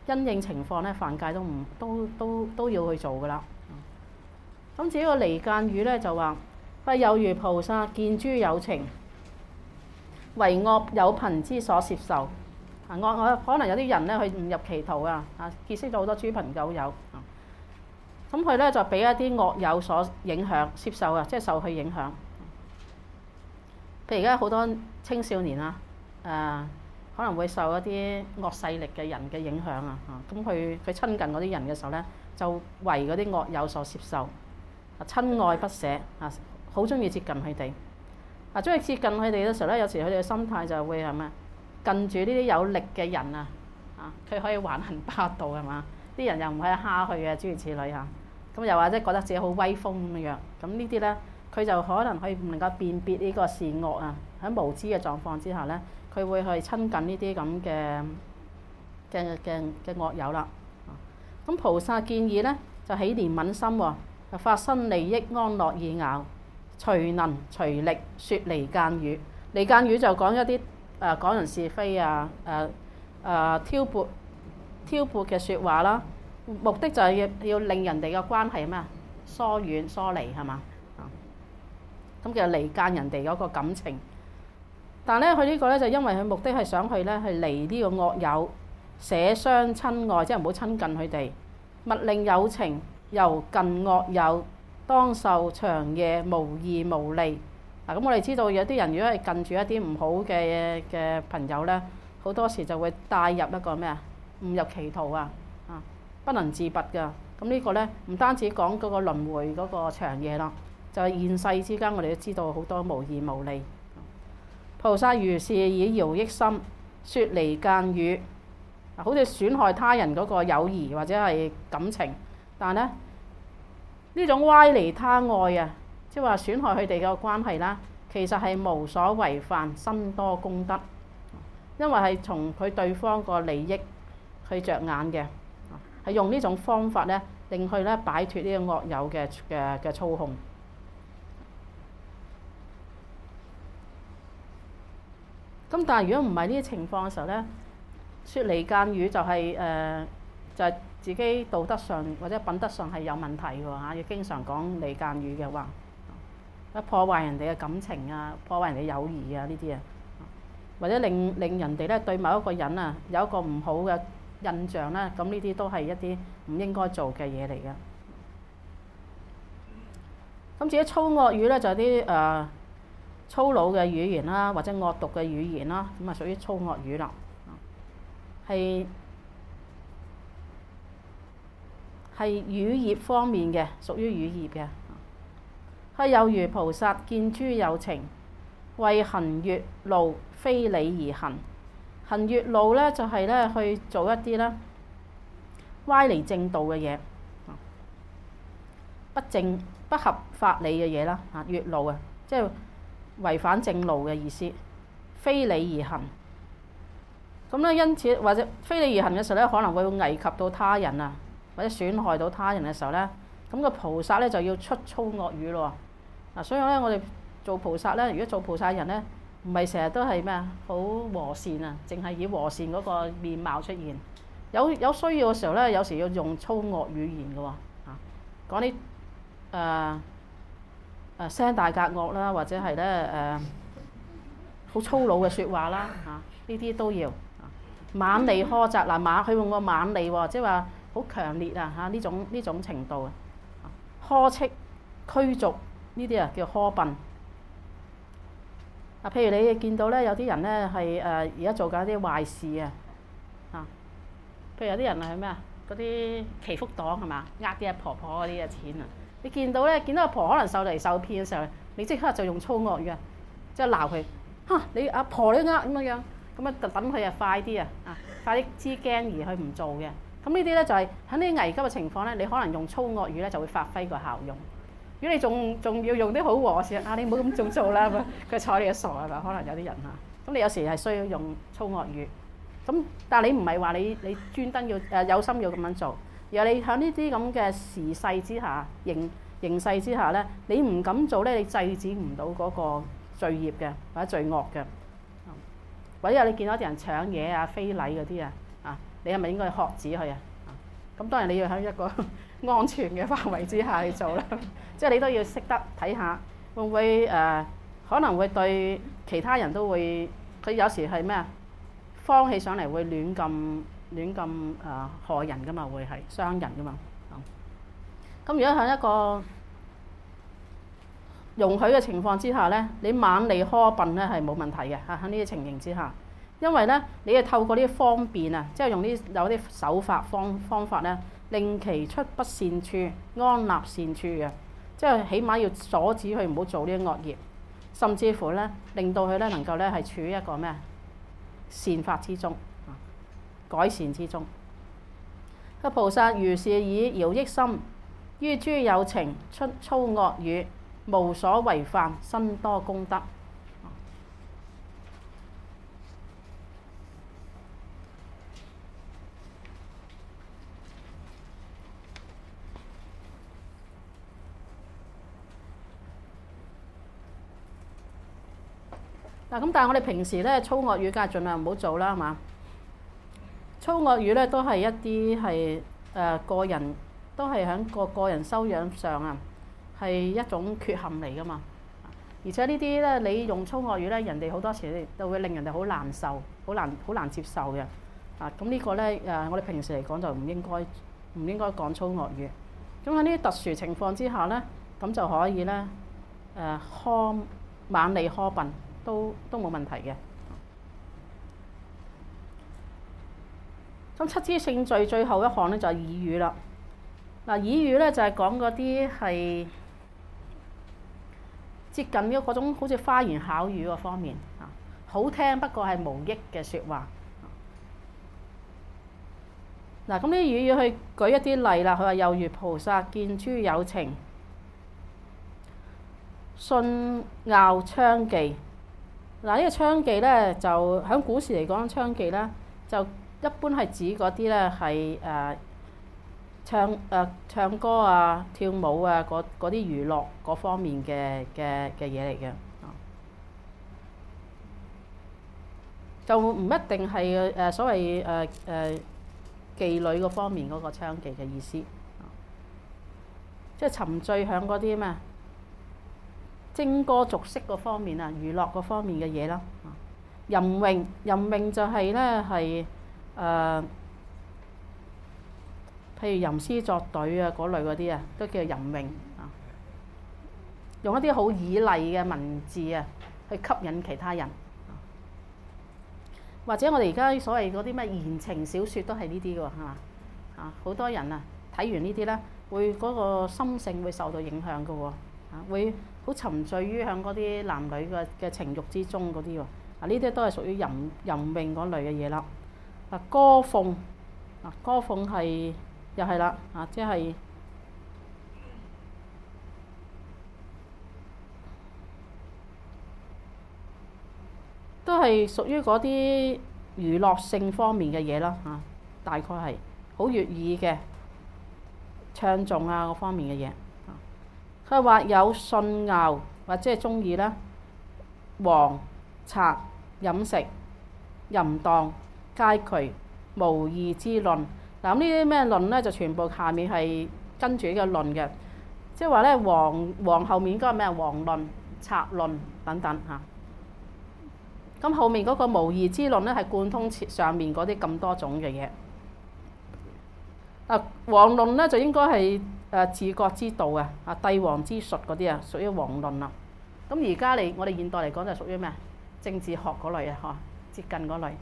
Speaker 1: 因應情況咧，犯戒都唔都都都要去做噶啦。咁至於個離間語咧，就話佢有如菩薩見諸有情，為惡有朋之所攝受。啊，惡我可能有啲人咧，佢誤入歧途啊，啊結識到好多豬朋狗友。咁佢咧就俾一啲惡友所影響、攝受啊，即係受佢影響。譬如而家好多青少年啊，誒、呃、可能會受一啲惡勢力嘅人嘅影響啊，咁佢佢親近嗰啲人嘅時候咧，就為嗰啲惡友所攝受，啊親愛不捨啊，好中意接近佢哋，啊中意接近佢哋嘅時候咧，有時佢哋嘅心態就會係咩？近住呢啲有力嘅人啊，啊佢可以橫行霸道係嘛？啲人又唔係蝦佢嘅，諸如此類嚇。咁又或者覺得自己好威風咁樣，咁呢啲咧，佢就可能佢唔能夠辨別呢個善惡啊。喺無知嘅狀況之下咧，佢會去親近呢啲咁嘅嘅嘅嘅惡友啦。咁菩薩建議咧，就起憐憫心喎，就發生利益安樂意樂，隨能隨力説離間語。離間語就講一啲誒講人是非啊，誒誒挑撥挑撥嘅説話啦。目的就係要要令人哋嘅關係咩啊？疏遠疏離係嘛？咁就離間人哋嗰個感情。但咧，佢呢個咧就因為佢目的係想去咧係離呢個惡友，捨相親愛，即係唔好親近佢哋。勿令有情由近惡友，當受長夜無義無利。嗱，咁我哋知道有啲人如果係近住一啲唔好嘅嘅朋友咧，好多時就會帶入一個咩啊？誤入歧途啊！啊，不能自拔㗎。咁呢個咧唔單止講嗰個輪迴嗰個長夜啦，就係現世之間，我哋都知道好多無義無利。菩薩如是以饒益心，説離間語，好似損害他人嗰個友誼或者係感情，但係咧呢種歪離他愛啊，即係話損害佢哋嘅關係啦，其實係無所違犯，身多功德，因為係從佢對方個利益去着眼嘅，係用呢種方法咧，令佢咧擺脱呢個惡友嘅嘅嘅操控。咁但係如果唔係呢啲情況嘅時候咧，説離間語就係、是、誒、呃、就係、是、自己道德上或者品德上係有問題嘅喎嚇，要經常講離間語嘅話，一破壞人哋嘅感情啊，破壞人哋友誼啊呢啲啊，或者令令人哋咧對某一個人啊有一個唔好嘅印象咧，咁呢啲都係一啲唔應該做嘅嘢嚟嘅。咁至於粗惡語咧，就係啲誒粗魯嘅語言啦，或者惡毒嘅語言啦，咁啊屬於粗惡語啦，係係語業方面嘅，屬於語業嘅。係有如菩薩見諸有情，為行越路非理而行。行越路咧就係咧去做一啲咧歪離正道嘅嘢，不正不合法理嘅嘢啦嚇，越路啊，即係違反正路嘅意思，非理而行。咁咧因此或者非理而行嘅時候咧，可能會危及到他人啊，或者損害到他人嘅時候咧，咁個菩薩咧就要出粗惡語咯。嗱，所以咧我哋做菩薩咧，如果做菩薩人咧，唔係成日都係咩啊？好和善啊，淨係以和善嗰個面貌出現。有有需要嘅時候咧，有時要用粗惡語言嘅喎，啊，講啲誒誒聲大夾惡啦，或者係咧誒好粗魯嘅説話啦，嚇呢啲都要。猛利苛責嗱，猛佢用個猛利喎，即係話好強烈啊嚇呢種呢種程度啊，呵斥驅逐呢啲啊叫呵笨。啊，譬如你見到咧，有啲人咧係誒而家做緊啲壞事啊，啊，譬如有啲人係咩啊？嗰啲祈福黨係嘛？呃啲阿婆婆嗰啲嘅錢啊！你見到咧，見到阿婆可能受嚟受騙嘅時候，你即刻就用粗惡語啊，即係鬧佢嚇你阿婆你呃咁樣樣，咁啊就等佢啊快啲啊啊快啲知驚而去唔做嘅。咁呢啲咧就係喺呢啲危急嘅情況咧，你可能用粗惡語咧就會發揮個效用。如果你仲仲要用啲好和善啊，你唔好咁做做啦，佢睬你一傻係嘛？可能有啲人嚇，咁你有時係需要用粗惡語。咁但係你唔係話你你專登要誒有心要咁樣做，而係你喺呢啲咁嘅時勢之下、形形勢之下咧，你唔敢做咧，你制止唔到嗰個罪業嘅或者罪惡嘅。或者你見到啲人搶嘢啊、非禮嗰啲啊，啊你係咪應該喝止佢啊？咁當然你要喺一個安全嘅範圍之下去做啦。即係你都要識得睇下，會唔會誒、呃、可能會對其他人都會，佢有時係咩啊？慌起上嚟會亂咁亂咁誒害人噶嘛，會係傷人噶嘛。咁如果喺一個容許嘅情況之下咧，你猛利呵笨咧係冇問題嘅嚇，喺呢啲情形之下，因為咧你係透過呢啲方便啊，即係用啲有啲手法方方法咧，令其出不善處，安立善處嘅，即係起碼要阻止佢唔好做呢啲惡業，甚至乎咧令到佢咧能夠咧係處於一個咩善法之中，改善之中。個菩薩如是以饒益心，於諸有情出粗惡語，無所違犯，身多功德。嗱咁，但係我哋平時咧粗惡語，梗係盡量唔好做啦，係嘛？粗惡語咧都係一啲係誒個人，都係喺個個人修養上啊，係一種缺陷嚟噶嘛。而且呢啲咧，你用粗惡語咧，人哋好多時都會令人哋好難受，好難好難接受嘅。啊，咁呢個咧誒，我哋平時嚟講就唔應該唔應該講粗惡語。咁喺呢啲特殊情況之下咧，咁就可以咧誒呵猛利呵笨。都都冇問題嘅。咁七支聖罪最後一項咧就係綺語啦。嗱，綺語咧就係講嗰啲係接近嘅嗰種好似花言巧語嗰方面啊，好聽不過係無益嘅説話。嗱，咁呢啲綺語去舉一啲例啦。佢話：又如菩薩見諸有情，信樂娼妓。嗱，呢個娼妓咧就喺古時嚟講，娼妓咧就一般係指嗰啲咧係誒唱誒、呃、唱歌啊、跳舞啊嗰啲娛樂嗰方面嘅嘅嘅嘢嚟嘅，就唔一定係誒所謂誒誒妓女嗰方面嗰個娼妓嘅意思，即係沉醉響嗰啲咩徵歌俗色嗰方面啊，娛樂嗰方面嘅嘢啦。淫詠，淫詠就係咧係誒，譬如吟詩作對啊嗰類嗰啲啊，都叫淫詠啊。用一啲好綺麗嘅文字啊，去吸引其他人。或者我哋而家所謂嗰啲咩言情小説都係呢啲嘅喎，係嘛？啊，好多人啊睇完呢啲咧，會嗰個心性會受到影響嘅喎，啊會。好沉醉於向嗰啲男女嘅嘅情慾之中嗰啲喎，啊呢啲都係屬於淫淫詠嗰類嘅嘢啦。啊歌鳳，啊歌鳳係又係啦，啊即係都係屬於嗰啲娛樂性方面嘅嘢啦，嚇大概係好悅耳嘅唱頌啊嗰方面嘅嘢。佢話有信樂或者係中意咧，黃賊飲食淫蕩皆渠無義之論。嗱咁呢啲咩論咧，就全部下面係跟住呢個論嘅，即係話咧黃黃後面嗰個咩黃論、賊論等等嚇。咁後面嗰個無義之論咧，係貫通上面嗰啲咁多種嘅嘢。啊，黃論咧就應該係誒治國之道啊，啊帝王之術嗰啲啊，屬於黃論啦。咁而家嚟我哋現代嚟講就屬於咩？政治學嗰類啊，嗬，接近嗰類。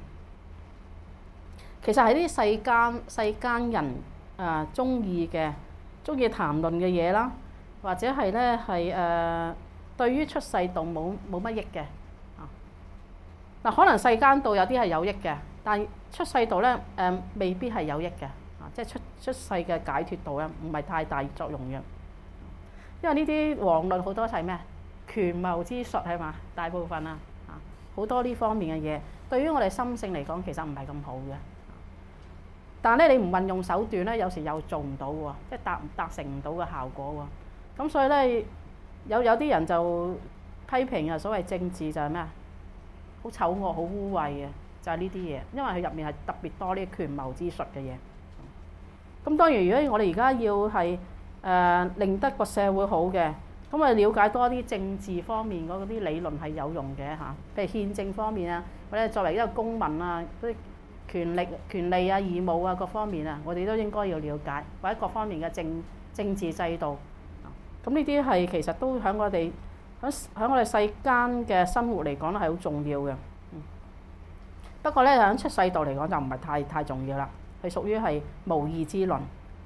Speaker 1: 其實係啲世間世間人誒中意嘅，中意談論嘅嘢啦，或者係咧係誒對於出世道冇冇乜益嘅。嗱，可能世間道有啲係有益嘅，但係出世道咧誒未必係有益嘅。即係出出世嘅解脫道咧，唔係太大作用嘅。因為呢啲黃論好多係咩？權謀之術係嘛？大部分啊，啊好多呢方面嘅嘢，對於我哋心性嚟講，其實唔係咁好嘅。但係咧，你唔運用手段咧，有時又做唔到喎，即係達達成唔到嘅效果喎。咁所以咧，有有啲人就批評啊，所謂政治就係咩啊？好醜惡、好污穢嘅， 就係呢啲嘢，因為佢入面係特別多呢啲權謀之術嘅嘢。咁當然，如果我哋而家要係誒、呃、令得個社會好嘅，咁我哋了解多啲政治方面嗰啲理論係有用嘅嚇，譬如憲政方面啊，或者作為一個公民啊，嗰啲權力、權利啊、義務啊各方面啊，我哋都應該要了解，或者各方面嘅政政治制度。咁呢啲係其實都喺我哋喺喺我哋世間嘅生活嚟講咧係好重要嘅。不過咧喺出世道嚟講就唔係太太重要啦。係屬於係無義之論，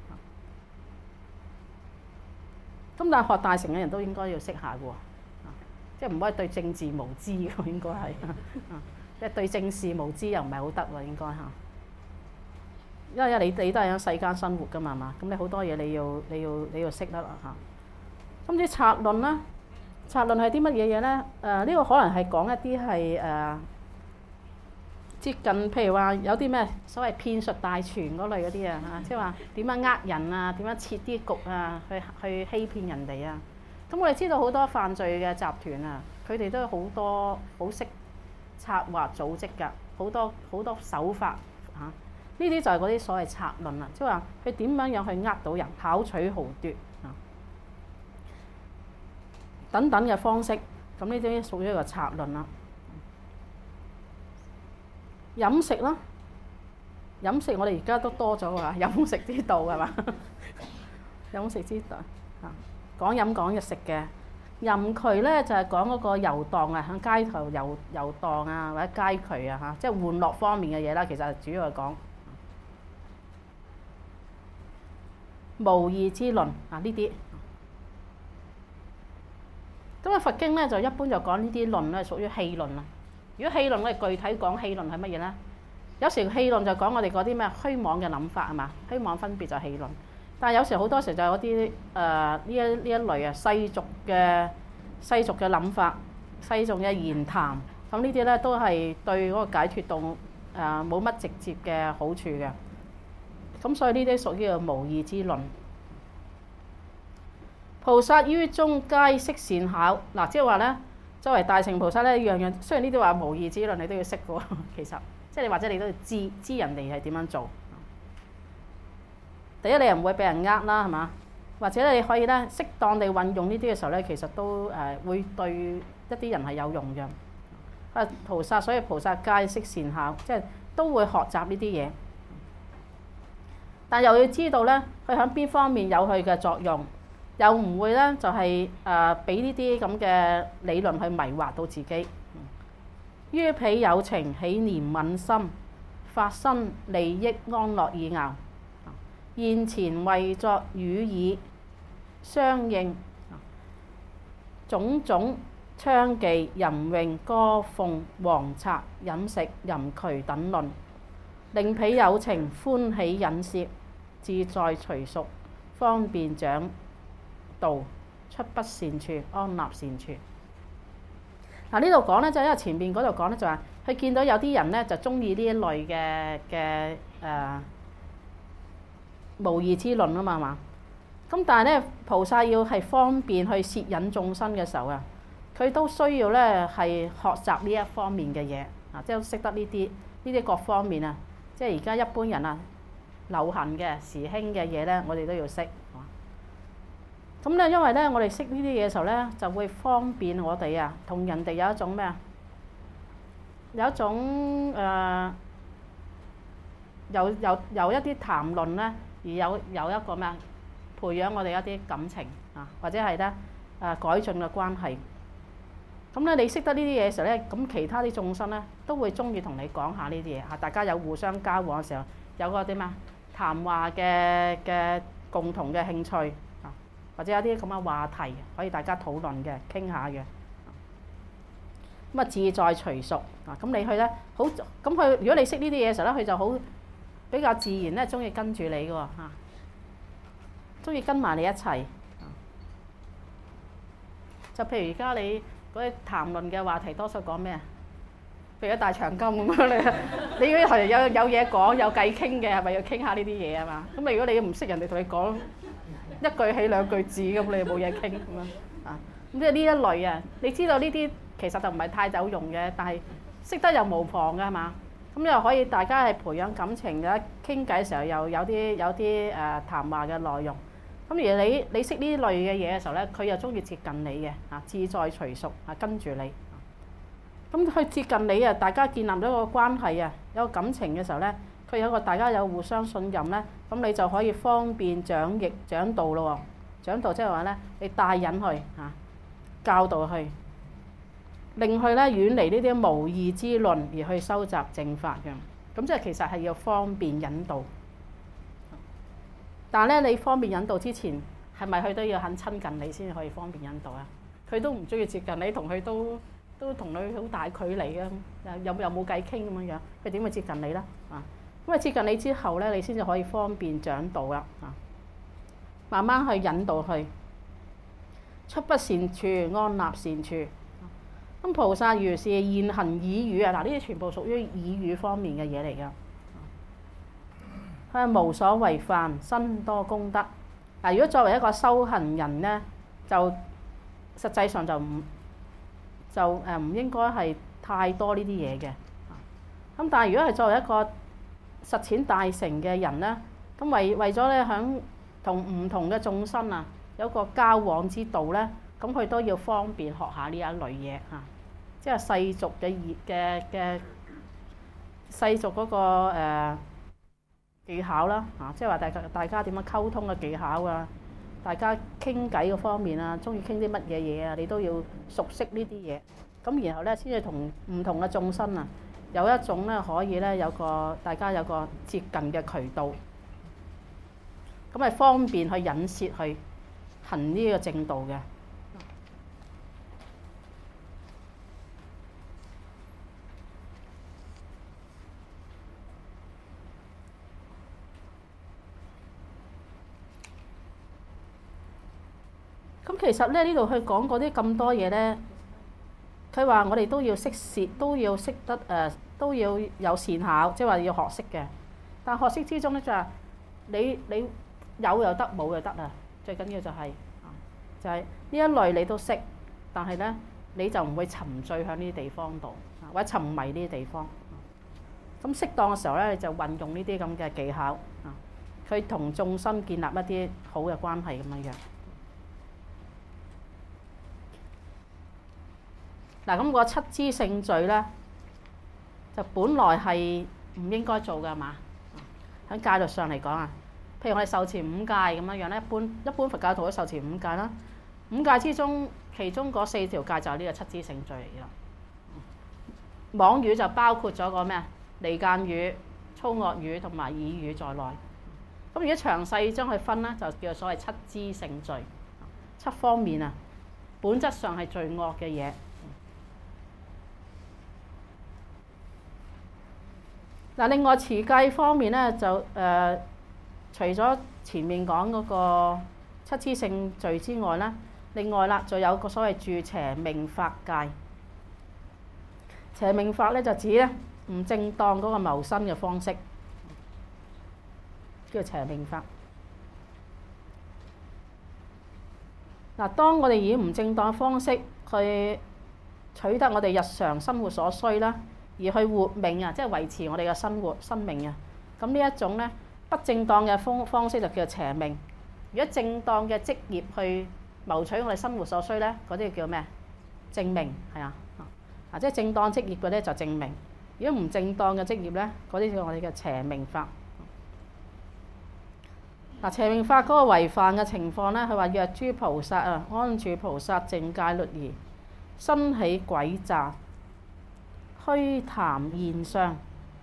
Speaker 1: 咁但係學大成嘅人都應該要識下嘅喎，即係唔可以對政治無知嘅，應該係，即係對政事無知又唔係好得喎，應該嚇。因為你你都係喺世間生活㗎嘛，係嘛？咁你好多嘢你要你要你要識得啦嚇。咁啲策論啦，策論係啲乜嘢嘢咧？誒呢個可能係講一啲係誒。接近譬如話有啲咩所謂騙術大全嗰類嗰啲啊嚇，即係話點樣呃人啊，點樣設啲局啊，去去欺騙人哋啊。咁我哋知道好多犯罪嘅集團啊，佢哋都好多好識策劃組織㗎，好多好多手法嚇。呢啲就係嗰啲所謂策論啊，即係話佢點樣樣去呃到人，巧取豪奪啊等等嘅方式。咁呢啲屬於一個策論啦。飲食啦，飲食我哋而家都多咗啊！飲食之道係嘛？飲食之道啊，講飲講嘅食嘅。淫渠咧就係講嗰個遊蕩啊，喺街頭遊遊蕩啊，或者街渠啊嚇，即係玩樂方面嘅嘢啦。其實主要係講無義之論啊呢啲。咁啊佛經咧就一般就講呢啲論咧屬於戲論啦。如果戲論，我哋具體講戲論係乜嘢咧？有時戲論就講我哋嗰啲咩虛妄嘅諗法係嘛？虛妄分別就係戲論。但係有時好多時就係嗰啲誒呢一呢一類啊世俗嘅世俗嘅諗法、世俗嘅言談，咁呢啲咧都係對嗰個解脫道誒冇乜直接嘅好處嘅。咁所以呢啲屬於無義之論。菩薩於中皆識善巧嗱，即係話咧。作為大乘菩薩咧，樣樣雖然呢啲話無義之論，你都要識嘅喎。其實，即係你或者你都要知知人哋係點樣做。第一，你又唔會俾人呃啦，係嘛？或者你可以咧適當地運用呢啲嘅時候咧，其實都誒會對一啲人係有用嘅。啊，菩薩，所以菩薩皆識善巧，即係都會學習呢啲嘢。但又要知道咧，佢喺邊方面有佢嘅作用。又唔會咧，就係誒俾呢啲咁嘅理論去迷惑到自己。於彼有情起憐憫心，發生利益安樂意樂，現前為作語意相應，種種娼妓淫詠歌頌黃賊飲食淫渠等論，令彼有情歡喜引攝，自在隨俗，方便長道出不善處，安立善處。嗱呢度講咧，就因為前面嗰度講咧，就話佢見到有啲人咧就中意呢一類嘅嘅誒無義之論啊嘛，係嘛？咁但係咧，菩薩要係方便去攝引眾生嘅時候啊，佢都需要咧係學習呢一方面嘅嘢啊，即係識得呢啲呢啲各方面啊，即係而家一般人啊流行嘅時興嘅嘢咧，我哋都要識。咁咧，因為咧，我哋識呢啲嘢嘅時候咧，就會方便我哋啊，同人哋有一種咩啊？有一種誒、呃，有有有一啲談論咧，而有有一個咩啊？培養我哋一啲感情啊，或者係咧誒改進嘅關係。咁咧，你識得呢啲嘢嘅時候咧，咁其他啲眾生咧都會中意同你講下呢啲嘢嚇，大家有互相交往嘅時候，有個啲咩啊談話嘅嘅共同嘅興趣。或者有啲咁嘅話題可以大家討論嘅，傾下嘅。咁啊自在隨俗啊，咁你去咧好，咁佢如果你識呢啲嘢嘅時候咧，佢就好比較自然咧，中意跟住你嘅喎嚇，中意跟埋你一齊。就譬如而家你嗰啲談論嘅話題，多數講咩啊？譬如一大長今咁樣你，你如果係有有嘢講、有偈傾嘅，係咪要傾下呢啲嘢啊嘛？咁你如果你唔識人哋同你講一句起兩句止咁，你冇嘢傾咁樣啊？咁即係呢一類啊，你知道呢啲其實就唔係太有用嘅，但係識得又無妨㗎係嘛？ 咁又可以大家係培養感情嘅，傾偈嘅時候又有啲有啲誒、呃、談話嘅內容。咁而你你識呢類嘅嘢嘅時候咧，佢又中意接近你嘅嚇，自在隨俗嚇，跟住你。咁佢接近你啊，大家建立咗個關係啊，有個感情嘅時候咧，佢有個大家有互相信任咧，咁你就可以方便長譯長道咯喎。長道即係話咧，你帶引去嚇，教導去，令佢咧遠離呢啲無義之論，而去收集正法嘅。咁即係其實係要方便引導。但係咧，你方便引導之前，係咪佢都要肯親近你先至可以方便引導啊？佢都唔中意接近你，同佢都都同你好大距離嘅，有有冇計傾咁樣樣，佢點會接近你咧？啊，咁啊接近你之後咧，你先至可以方便長導啦。啊，慢慢去引導佢，出不善處，安立善處。咁菩薩如是現行語語啊，嗱呢啲全部屬於語語方面嘅嘢嚟㗎。佢係無所違犯，身多功德。嗱，如果作為一個修行人咧，就實際上就唔就誒唔應該係太多呢啲嘢嘅。咁但係如果係作為一個實踐大乘嘅人咧，咁為為咗咧響同唔同嘅眾生啊有個交往之道咧，咁佢都要方便學下呢一類嘢嚇，即係世俗嘅嘅嘅世俗嗰個誒技巧啦嚇，即係話大家大家點樣溝通嘅技巧啊，大家傾偈嘅方面啊，中意傾啲乜嘢嘢啊，你都要熟悉呢啲嘢。咁然後咧，先至同唔同嘅眾生啊，有一種咧可以咧有個大家有個接近嘅渠道，咁係方便去引涉去行呢個正道嘅。咁其實咧呢度佢講嗰啲咁多嘢咧，佢話我哋都要識攝，都要識得誒、呃，都要有善巧，即係話要學識嘅。但學識之中咧就係你你有又得，冇又得啊！最緊要就係、是、就係、是、呢一類你都識，但係咧你就唔會沉醉喺呢啲地方度，或者沉迷呢啲地方。咁適當嘅時候咧，你就運用呢啲咁嘅技巧啊，佢同眾生建立一啲好嘅關係咁樣樣。嗱，咁個七支聖罪咧，就本來係唔應該做㗎，係嘛？喺戒律上嚟講啊，譬如我哋受持五戒咁樣樣咧，一般一般佛教徒都受持五戒啦。五戒之中，其中嗰四條戒就係呢個七支聖罪嚟㗎。妄語就包括咗個咩啊？離間語、粗惡語同埋綺語在內。咁如果詳細將佢分咧，就叫做所謂七支聖罪。七方面啊，本質上係罪惡嘅嘢。嗱，另外持戒方面咧，就誒、呃、除咗前面講嗰個七支聖罪之外咧，另外啦，就有個所謂住邪命法戒。邪命法咧就指咧唔正當嗰個謀生嘅方式，叫邪命法。嗱，當我哋以唔正當嘅方式去取得我哋日常生活所需啦，而去活命啊，即係維持我哋嘅生活生命啊。咁呢一種咧不正當嘅方方式就叫邪命。如果正當嘅職業去謀取我哋生活所需咧，嗰啲叫咩？正命係啊，啊即係正當職業嘅咧就正命。如果唔正當嘅職業咧，嗰啲叫我哋嘅邪命法。嗱，邪命法嗰個違犯嘅情況咧，佢話若諸菩薩啊，安住菩薩淨戒律儀，生起詭詐。虛談現相，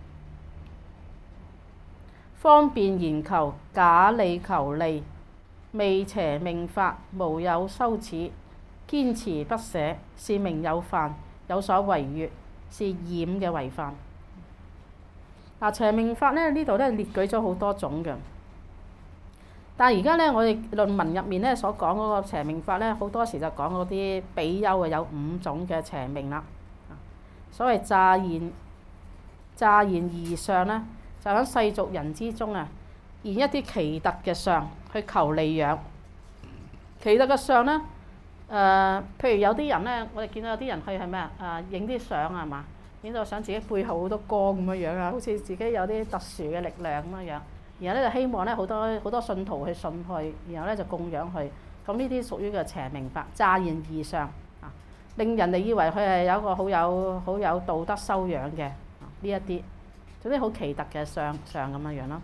Speaker 1: 方便言求，假利求利，未邪命法，無有羞恥，堅持不捨，是名有犯，有所違越，是染嘅違犯。嗱，邪命法咧呢度咧列舉咗好多種嘅，但係而家咧我哋論文入面咧所講嗰個邪命法咧，好多時就講嗰啲比丘啊有五種嘅邪命啦。所謂詐現詐現異相咧，就喺世俗人之中啊，現一啲奇特嘅相去求利養。奇特嘅相咧，誒、呃，譬如有啲人咧，我哋見到有啲人去係咩啊？誒，影啲相係嘛？ 顯到想自己背後好多光咁樣樣啊，好似自己有啲特殊嘅力量咁樣樣。然後咧就希望咧好多好多信徒去信佢，然後咧就供養佢。咁呢啲屬於嘅邪命法，詐現異相啊，令人哋以為佢係有一個好有好有道德修養嘅呢一啲，總之好奇特嘅相相咁樣樣咯。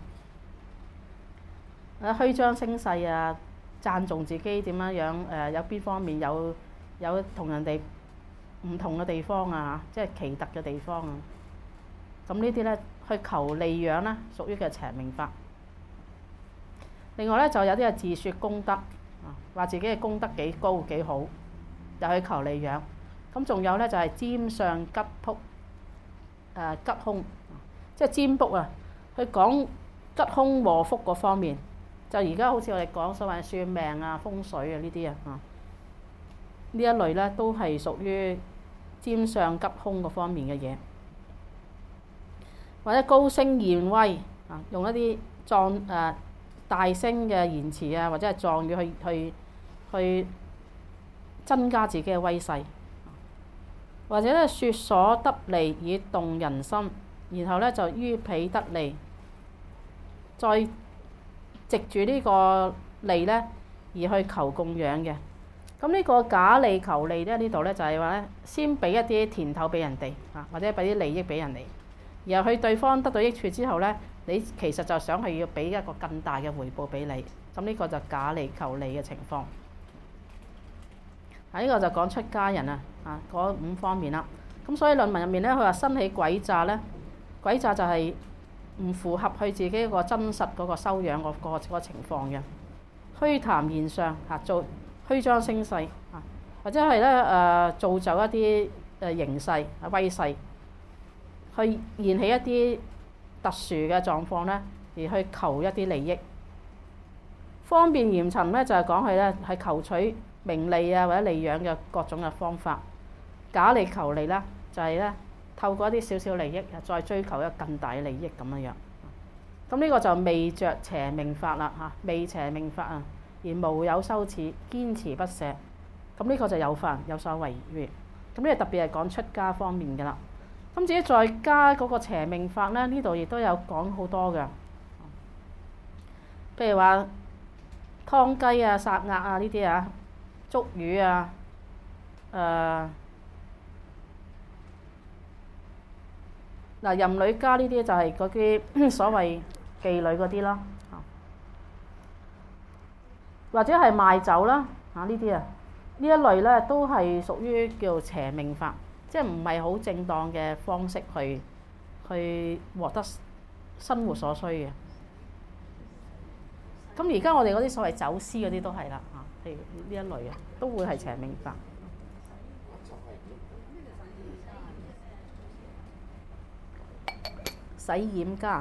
Speaker 1: 啊，虛張聲勢啊，讚頌自己點樣樣誒，有邊方面有有同人哋唔同嘅地方啊，即係奇特嘅地方啊。咁呢啲咧去求利養啦，屬於嘅邪命法。另外咧就有啲係自説功德。話自己嘅功德幾高幾好，又去求利養。咁仲有咧就係占相吉卜誒吉凶，即係占卜啊，去講吉凶禍福嗰方面。就而家好似我哋講所謂算命啊、風水啊呢啲啊，呢一類咧都係屬於占相吉凶嗰方面嘅嘢。或者高聲現威啊，用一啲壯誒大聲嘅言辭啊，或者係壯語去去去增加自己嘅威勢，或者咧説所得利以動人心，然後咧就於彼得利，再藉住呢個利咧而去求供養嘅。咁呢個假利求利咧，呢度咧就係話咧，先俾一啲甜頭俾人哋啊，或者俾啲利益俾人哋，然後佢對方得到益處之後咧，你其實就想係要俾一個更大嘅回報俾你。咁呢個就假利求利嘅情況。啊，呢個就講出家人啊，啊嗰五方面啦。咁所以論文入面咧，佢話生起詭詐咧，詭詐就係唔符合佢自己一個真實嗰個修養個個個情況嘅。虛談現相嚇，做虛張聲勢啊，或者係咧誒造就一啲誒形勢啊威勢，去現起一啲特殊嘅狀況咧，而去求一啲利益。方便嚴尋咧就係講佢咧係求取名利啊或者利養嘅各種嘅方法。假利求利啦，就係咧透過一啲少少利益，再追求一個更大嘅利益咁樣樣。咁呢個就未着邪命法啦嚇，未邪命法啊，而無有羞恥，堅持不捨。咁呢個就有犯有所違越。咁呢個特別係講出家方面嘅啦。咁至於在家嗰個邪命法咧，呢度亦都有講好多嘅。譬如話劏雞啊、殺鴨啊呢啲啊，捉魚啊，誒、呃、嗱淫女家呢啲就係嗰啲所謂妓女嗰啲啦，或者係賣酒啦嚇呢啲啊，呢一類咧都係屬於叫邪命法，即係唔係好正當嘅方式去去獲得生活所需嘅。咁而家我哋嗰啲所謂走私嗰啲都係啦嚇，譬如呢一類啊，都會係邪命法。洗染家，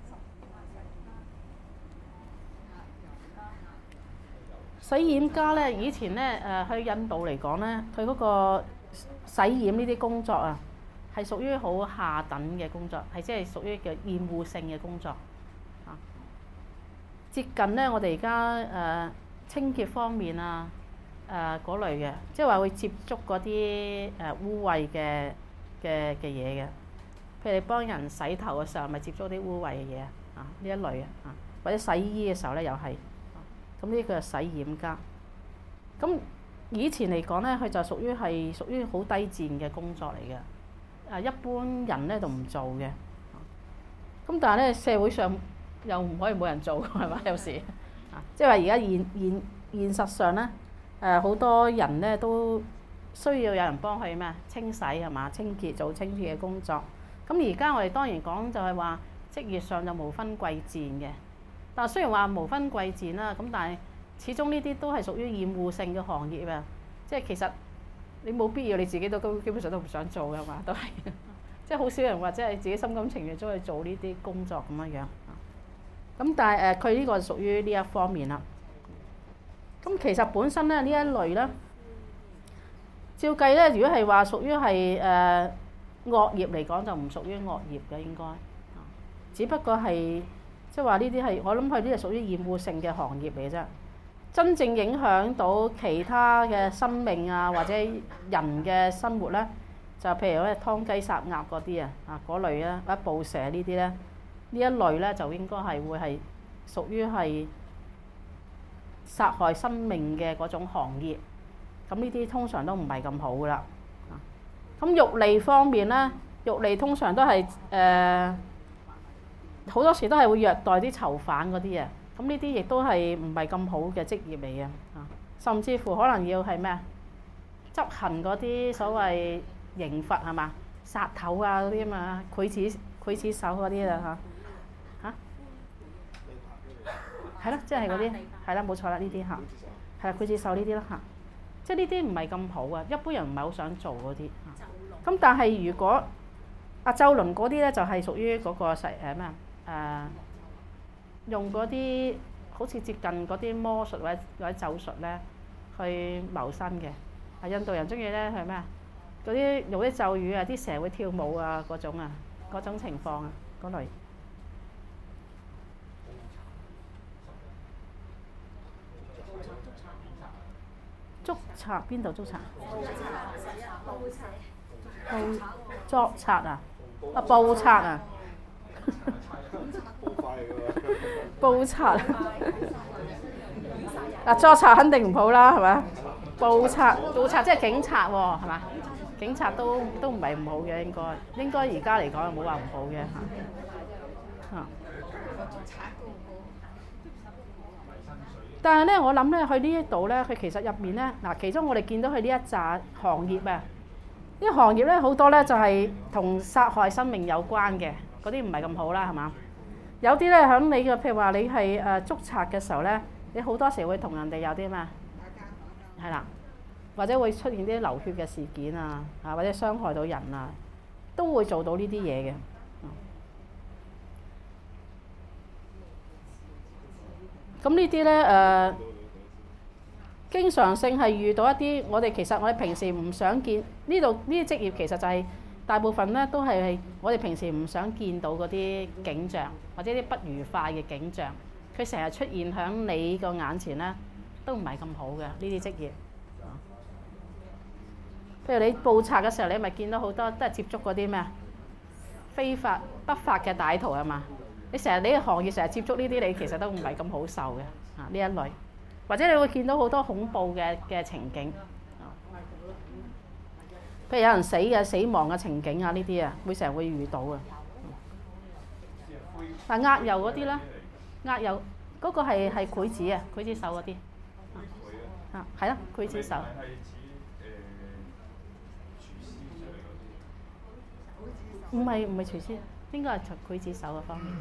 Speaker 1: 洗染家咧，以前咧誒去印度嚟講咧，佢嗰個洗染呢啲工作啊，係屬於好下等嘅工作，係即係屬於叫厭惡性嘅工作啊。接近咧，我哋而家誒清潔方面啊，誒、呃、嗰類嘅，即係話會接觸嗰啲誒污穢嘅嘅嘅嘢嘅。譬如你幫人洗頭嘅時候，咪接觸啲污穢嘅嘢啊，呢一類啊，或者洗衣嘅時候咧，又係咁呢個洗染家。咁以前嚟講咧，佢就屬於係屬於好低賤嘅工作嚟嘅，誒一般人咧就唔做嘅。咁但係咧，社會上又唔可以冇人做，係嘛？有時啊，即係話而家現現現實上咧，誒好多人咧都需要有人幫佢咩清洗係嘛，清潔做清潔嘅工作。咁而家我哋當然講就係話職業上就無分貴賤嘅，但係雖然話無分貴賤啦，咁但係始終呢啲都係屬於厭惡性嘅行業啊，即係其實你冇必要，你自己都基本上都唔想做㗎嘛，都係即係好少人或者係自己心甘情願都去做呢啲工作咁樣樣。咁但係誒佢呢個屬於呢一方面啦。咁其實本身咧呢一類咧，照計咧，如果係話屬於係誒。呃惡業嚟講就唔屬於惡業嘅應該，只不過係即係話呢啲係我諗佢呢啲係屬於厭惡性嘅行業嚟啫。真正影響到其他嘅生命啊或者人嘅生活咧， 就譬如咧劏雞殺鴨嗰啲啊，啊嗰類啊，或者捕蛇呢啲咧，呢一類咧就應該係會係屬於係殺害生命嘅嗰種行業。咁呢啲通常都唔係咁好噶啦。咁獄吏方面咧，獄吏通常都係誒好多時都係會虐待啲囚犯嗰啲啊。咁呢啲亦都係唔係咁好嘅職業嚟嘅啊，甚至乎可能要係咩啊？執行嗰啲所謂刑罰係嘛？殺頭啊嗰啲啊嘛，劊子劊子手嗰啲啦嚇嚇，係咯，即係嗰啲係啦，冇錯啦，呢啲嚇係啦，劊子手呢啲啦嚇，即係呢啲唔係咁好啊，一般人唔係好想做嗰啲嚇。咁但係如果阿周倫嗰啲咧，就係屬於嗰個實誒咩啊誒，用嗰啲好似接近嗰啲魔術或者或者咒術咧去謀生嘅。啊，印度人中意咧係咩啊？嗰啲用啲咒語啊，啲蛇會跳舞啊嗰種啊，嗰種情況啊，嗰類。捉賊邊度捉賊？捕捉賊啊！啊，捕賊啊！捕賊啊！捉賊肯定唔好啦，係咪？捕賊，捕賊即係警察喎，係嘛？警察都都唔係唔好嘅，應該應該而家嚟講冇話唔好嘅嚇嚇。但係咧，我諗咧，去呢一度咧，佢其實入面咧，嗱，其中我哋見到佢呢一紮行業啊，呢行業咧好多咧就係同殺害生命有關嘅，嗰啲唔係咁好啦，係嘛？有啲咧響你嘅，譬如話你係誒捉賊嘅時候咧，你好多時會同人哋有啲咩？係啦，或者會出現啲流血嘅事件啊，啊或者傷害到人啊，都會做到呢啲嘢嘅。咁呢啲咧誒，經常性係遇到一啲我哋其實我哋平時唔想見呢度呢啲職業，其實就係大部分咧都係我哋平時唔想見到嗰啲景象，或者啲不愉快嘅景象，佢成日出現喺你個眼前咧，都唔係咁好嘅呢啲職業。譬如你捕賊嘅時候，你咪見到好多都係接觸嗰啲咩啊？非法不法嘅歹徒係嘛？你成日你嘅行業成日接觸呢啲，你其實都唔係咁好受嘅啊呢一類，或者你會見到好多恐怖嘅嘅情景，譬如有人死嘅死亡嘅情景啊，呢啲啊會成日會遇到嘅。但押遊嗰啲咧，押遊嗰個係係劊子啊，劊子手嗰啲啊，係啊，劊子手。唔係唔係廚師，應該係劊子手嘅方面。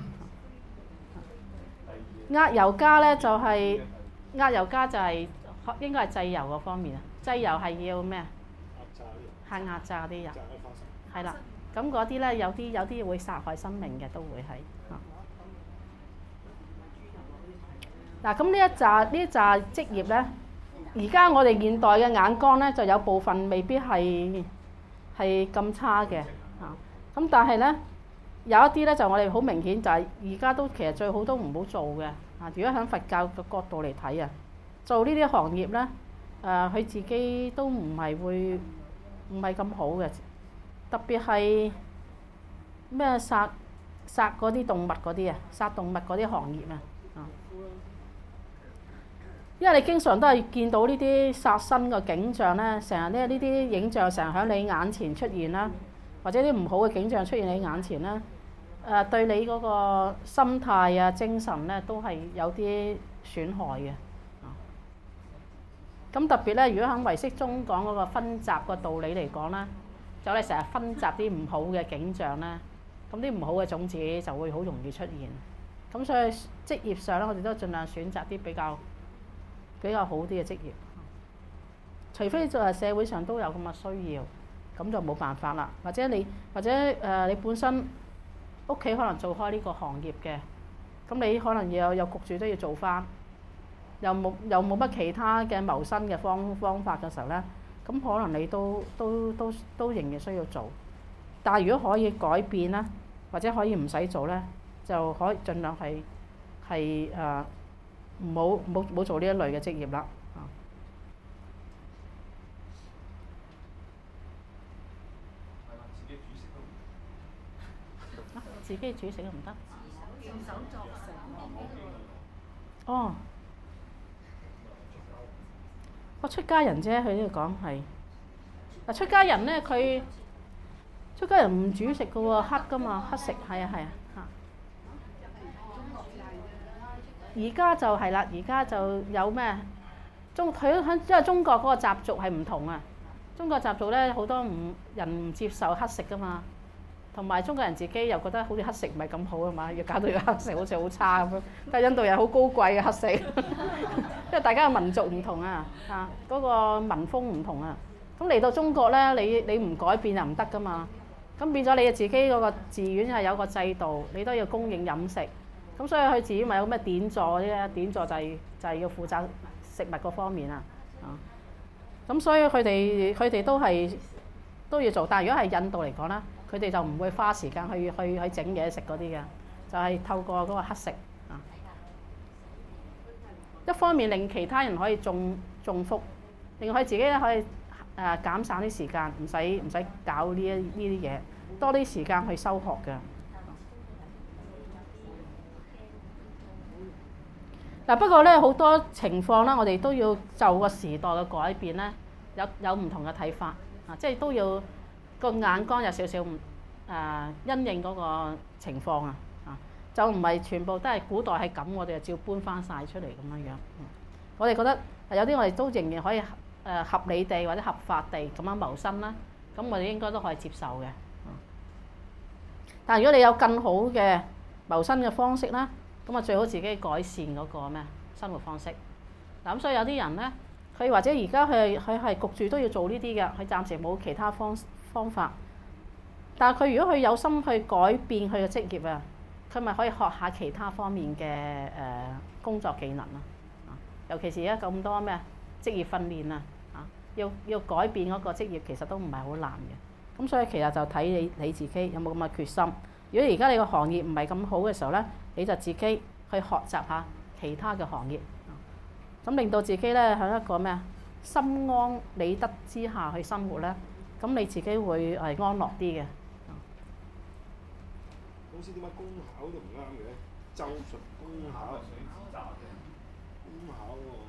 Speaker 1: 押遊家咧就係押遊家就係應該係祭遊嗰方面啊，祭遊係要咩啊？係壓榨啲人，係啦。咁嗰啲咧有啲有啲會殺害生命嘅都會係嚇。嗱咁呢一紮呢一紮職業咧，而家我哋現代嘅眼光咧就有部分未必係係咁差嘅嚇。咁但係咧，有一啲咧就我哋好明顯就係而家都其實最好都唔好做嘅啊！如果喺佛教嘅角度嚟睇啊，做呢啲行業咧，誒、呃、佢自己都唔係會唔係咁好嘅，特別係咩殺殺嗰啲動物嗰啲啊，殺動物嗰啲行業啊，啊，因為你經常都係見到呢啲殺生嘅景象咧，成日咧呢啲影像成日喺你眼前出現啦。或者啲唔好嘅景象出現喺眼前啦，誒、呃、對你嗰個心態啊、精神咧都係有啲損害嘅。咁特別咧，如果喺唯識中講嗰個分集個道理嚟講咧，就你成日分集啲唔好嘅景象咧，咁啲唔好嘅種子就會好容易出現。咁所以職業上咧，我哋都盡量選擇啲比較比較好啲嘅職業，除非就係社會上都有咁嘅需要。咁就冇辦法啦，或者你或者誒、呃、你本身屋企可能做開呢個行業嘅，咁你可能又又焗住都要做翻，又冇又冇乜其他嘅謀生嘅方方法嘅時候咧，咁可能你都都都都仍然需要做。但係如果可以改變啦，或者可以唔使做咧，就可以盡量係係誒唔好唔好唔好做呢一類嘅職業啦。 自己煮食都唔得。
Speaker 3: 自手作成。
Speaker 1: 哦，我出家人啫，佢呢度講係。嗱，出家人咧，佢出家人唔煮食嘅喎，黑噶嘛，黑食係啊係啊嚇。而家就係啦，而家就有咩中佢喺因為中國嗰個習俗係唔同啊。中國習俗咧好多唔人唔接受黑食噶嘛，同埋中國人自己又覺得好似黑食唔係咁好啊嘛，要搞到要黑食好似好差咁樣。但係印度人好高貴嘅黑食，因為大家嘅民族唔同啊，啊嗰個民風唔同啊。咁嚟到中國咧，你你唔改變就唔得噶嘛。咁變咗你自己嗰個寺院係有個制度，你都要供應飲食。咁所以佢寺院咪有咩典座啫？典座就係就係要負責食物嗰方面啊。啊，咁所以佢哋佢哋都係都要做。但係如果係印度嚟講咧，佢哋就唔會花時間去去去整嘢食嗰啲嘅，就係透過嗰個乞食啊。一方面令其他人可以種種福，另外佢自己咧可以誒減省啲時間，唔使唔使搞呢一呢啲嘢，多啲時間去修學嘅。嗱，不過咧好多情況啦，我哋都要就個時代嘅改變咧，有有唔同嘅睇法啊，即係都要個眼光有少少唔誒因應嗰個情況啊，啊就唔係全部都係古代係咁，我哋就照搬翻晒出嚟咁樣樣。我哋覺得有啲我哋都仍然可以誒合理地或者合法地咁樣謀生啦，咁我哋應該都可以接受嘅。但係如果你有更好嘅謀生嘅方式啦，咁啊最好自己改善嗰個咩生活方式。嗱咁所以有啲人咧，佢或者而家佢佢係焗住都要做呢啲嘅，佢暫時冇其他方方法。但係佢如果佢有心去改變佢嘅職業啊，佢咪可以學下其他方面嘅誒工作技能啊。尤其是而家咁多咩職業訓練啊，啊要要改變嗰個職業其實都唔係好難嘅。咁所以其實就睇你你自己有冇咁嘅決心。如果而家你個行業唔係咁好嘅時候咧，你就自己去學習下其他嘅行業，咁令到自己咧喺一個咩啊心安理得之下去生活咧，咁你自己會係安樂啲嘅。
Speaker 2: 公司點解公考都唔啱嘅？咒術公考，公考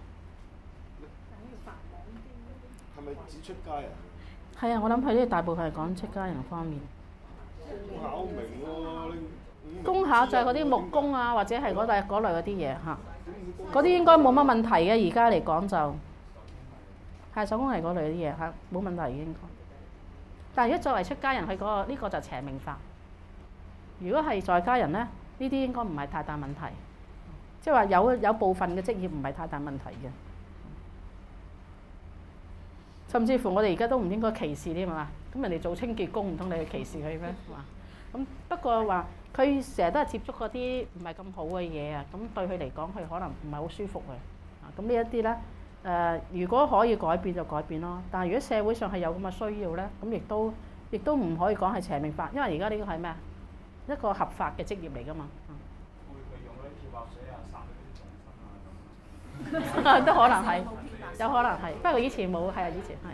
Speaker 2: 喎，係咪指出家人？
Speaker 1: 係啊，我諗佢呢大部分係講出家人方面。
Speaker 2: 公考明喎，你
Speaker 1: 公考就係嗰啲木工啊，或者係嗰類嗰類嗰啲嘢嚇，嗰啲應該冇乜問題嘅。而家嚟講就係手工係嗰類啲嘢嚇，冇問題嘅應該。但係如果作為出家人，佢嗰個呢個就邪命法。如果係在家人咧，呢啲應該唔係太大問題，即係話有有部分嘅職業唔係太大問題嘅。甚至乎我哋而家都唔應該歧視添嘛，咁人哋做清潔工唔通你去歧視佢咩？係嘛？咁不過話佢成日都係接觸嗰啲唔係咁好嘅嘢啊，咁對佢嚟講佢可能唔係好舒服嘅。啊，咁呢一啲咧誒，如果可以改變就改變咯。但係如果社會上係有咁嘅需要咧，咁亦都亦都唔可以講係邪命法，因為而家呢個係咩啊？一個合法嘅職業嚟㗎嘛。
Speaker 4: 會唔會用嗰啲漂白水啊、殺嗰啲蟲糞啊咁？
Speaker 1: 都可能係，有可能係，不過以前冇，係啊，以前係。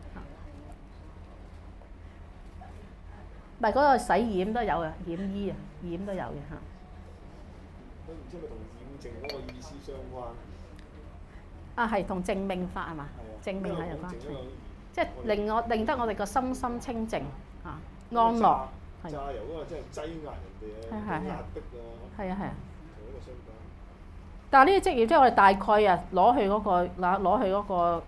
Speaker 1: 唔係嗰個洗染都有嘅，染衣啊，染都有嘅嚇。
Speaker 2: 佢唔知係咪同驗證嗰個意思相關？
Speaker 1: 啊，係同正命法係嘛？正命係有關，即係令我令得我哋個心心清靜啊，安樂。
Speaker 2: 榨油嗰個即係擠壓人哋啊，壓迫啊。
Speaker 1: 係啊係啊。
Speaker 2: 同一個相關。
Speaker 1: 但係呢啲職業即係我哋大概啊攞去嗰個攞攞去嗰個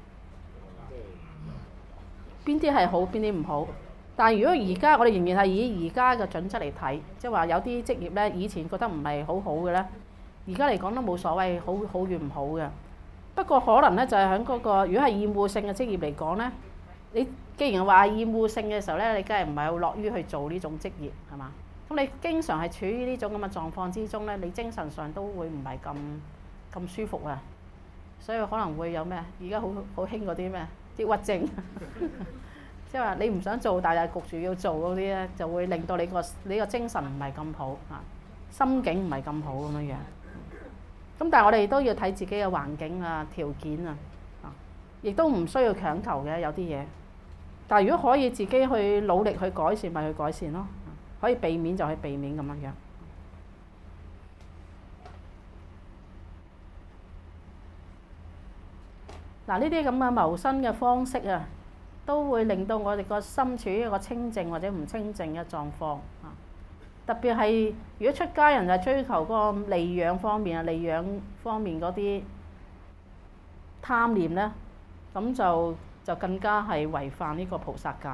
Speaker 1: 邊啲係好，邊啲唔好。但係如果而家我哋仍然係以而家嘅準則嚟睇，即係話有啲職業咧，以前覺得唔係好好嘅咧，而家嚟講都冇所謂好好與唔好嘅。不過可能咧就係喺嗰個，如果係厭惡性嘅職業嚟講咧，你既然話厭惡性嘅時候咧，你梗係唔係好樂於去做呢種職業係嘛？咁你經常係處於呢種咁嘅狀況之中咧，你精神上都會唔係咁咁舒服啊，所以可能會有咩？而家好好興嗰啲咩抑鬱症。即係話你唔想做，但係焗住要做嗰啲咧，就會令到你個你個精神唔係咁好啊，心境唔係咁好咁樣樣。咁但係我哋都要睇自己嘅環境啊、條件啊，啊，亦都唔需要強求嘅有啲嘢。但係如果可以自己去努力去改善，咪去改善咯。 可以避免就去避免咁樣樣。嗱，呢啲咁嘅謀生嘅方式啊，都會令到我哋個心處於一個清靜或者唔清靜嘅狀況啊。特別係如果出家人係追求嗰個利養方面啊、利養方面嗰啲貪念咧，咁就就更加係違反呢個菩薩戒。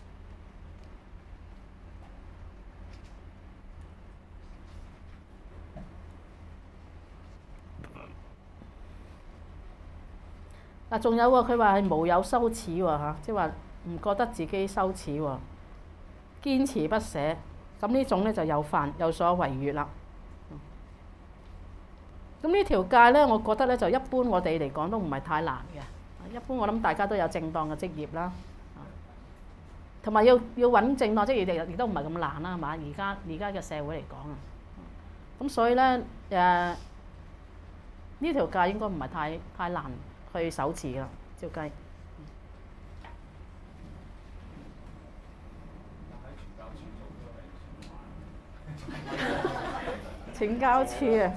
Speaker 1: 嗱，仲有喎，佢話係無有羞恥喎嚇，即係話唔覺得自己羞恥喎，堅持不捨。咁呢種咧就有犯有所違越啦。咁呢條戒咧，我覺得咧就一般我哋嚟講都唔係太難嘅。一般我諗大家都有正當嘅職業啦，同埋要要揾正當職業亦亦都唔係咁難啦，係嘛？而家而家嘅社會嚟講啊，咁所以咧誒呢條戒應該唔係太太難去守持㗎啦，照計。懲教處啊，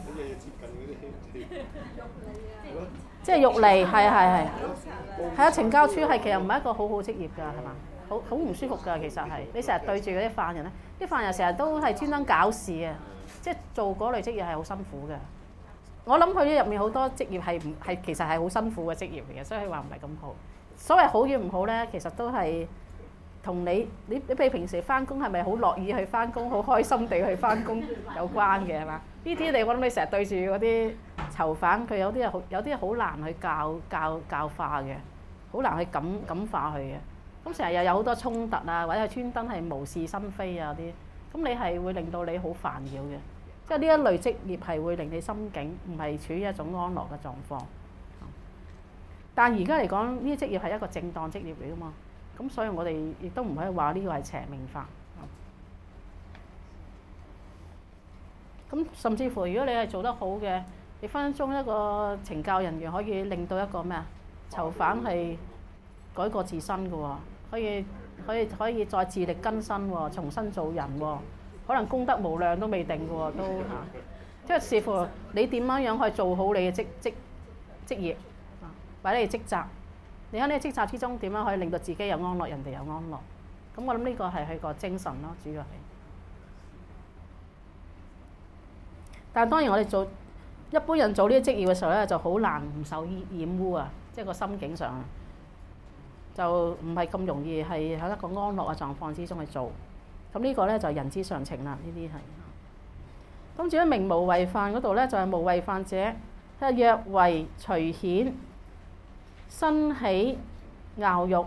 Speaker 1: 即係獄吏，係係係，係啊！懲教處係其實唔係一個好好職業㗎，係嘛？好好唔舒服㗎，其實係你成日對住嗰啲犯人咧，啲犯人成日都係專登搞事啊！即係做嗰類職業係好辛苦嘅。我諗佢呢入面好多職業係唔係其實係好辛苦嘅職業嚟嘅，所以話唔係咁好。所謂好與唔好咧，其實都係同你你你譬如平時翻工係咪好樂意去翻工，好開心地去翻工有關嘅係嘛？呢啲你我諗你成日對住嗰啲囚犯，佢有啲係好有啲好難去教教教化嘅，好難去感感化佢嘅。咁成日又有好多衝突啊，或者係專登係無事生非啊啲，咁你係會令到你好煩擾嘅。即係呢一類職業係會令你心境唔係處於一種安樂嘅狀況。但而家嚟講，呢啲職業係一個正當職業嚟㗎嘛，咁所以我哋亦都唔可以話呢個係邪命法。咁甚至乎，如果你係做得好嘅，你分分鐘一個懲教人員可以令到一個咩啊囚犯係改過自新嘅喎，可以可以可以再自力更生喎，重新做人喎，可能功德無量都未定嘅喎，都嚇。即係視乎你點樣樣去做好你嘅職職職業啊，或者你職責。你喺呢個職責之中點樣可以令到自己有安樂，人哋有安樂？咁我諗呢個係佢個精神咯，主要係。但係當然我哋做一般人做呢啲職業嘅時候咧，就好難唔受染污啊！即係個心境上就唔係咁容易係喺一個安樂嘅狀況之中去做。咁呢個咧就人之常情啦，呢啲係。咁至於名無違犯嗰度咧，就係、是、無違犯者，係若為隨顯生起樂欲，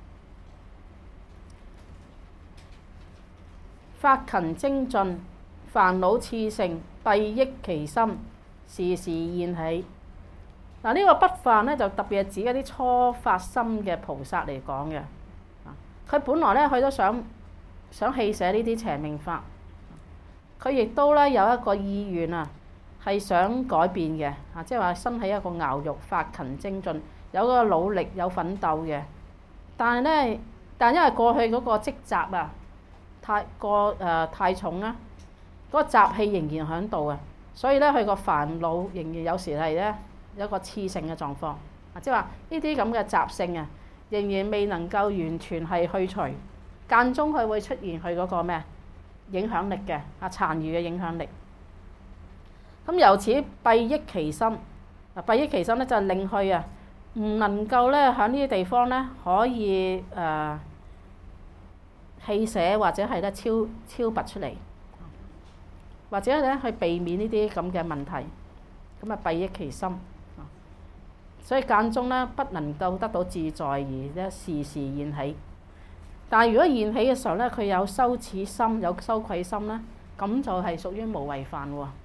Speaker 1: 發勤精進，煩惱熾盛，閉抑其心，時時現起。嗱，呢個不犯咧，就特別係指一啲初發心嘅菩薩嚟講嘅。佢本來咧，佢都想想棄捨呢啲邪命法，佢亦都咧有一個意願啊，係想改變嘅啊，即係話生起一個樂欲，發勤精進，有個努力有奮鬥嘅。但係咧，但因為過去嗰個積習啊，太過誒、呃、太重啦。嗰個習氣仍然喺度啊，所以咧佢個煩惱仍然有時係咧有一個熾盛嘅狀況啊，即係話呢啲咁嘅習性啊，仍然未能夠完全係去除，間中佢會出現佢嗰個咩影響力嘅啊，殘餘嘅影響力。咁由此閉抑其心啊，閉抑其心咧就係令佢啊唔能夠咧喺呢啲地方咧可以誒棄捨或者係咧超超拔出嚟。或者咧去避免呢啲咁嘅問題，咁啊閉抑其心，所以間中咧不能夠得到自在而咧時時現起。但係如果現起嘅時候咧，佢有羞恥心、有羞愧心咧，咁就係屬於無違犯喎。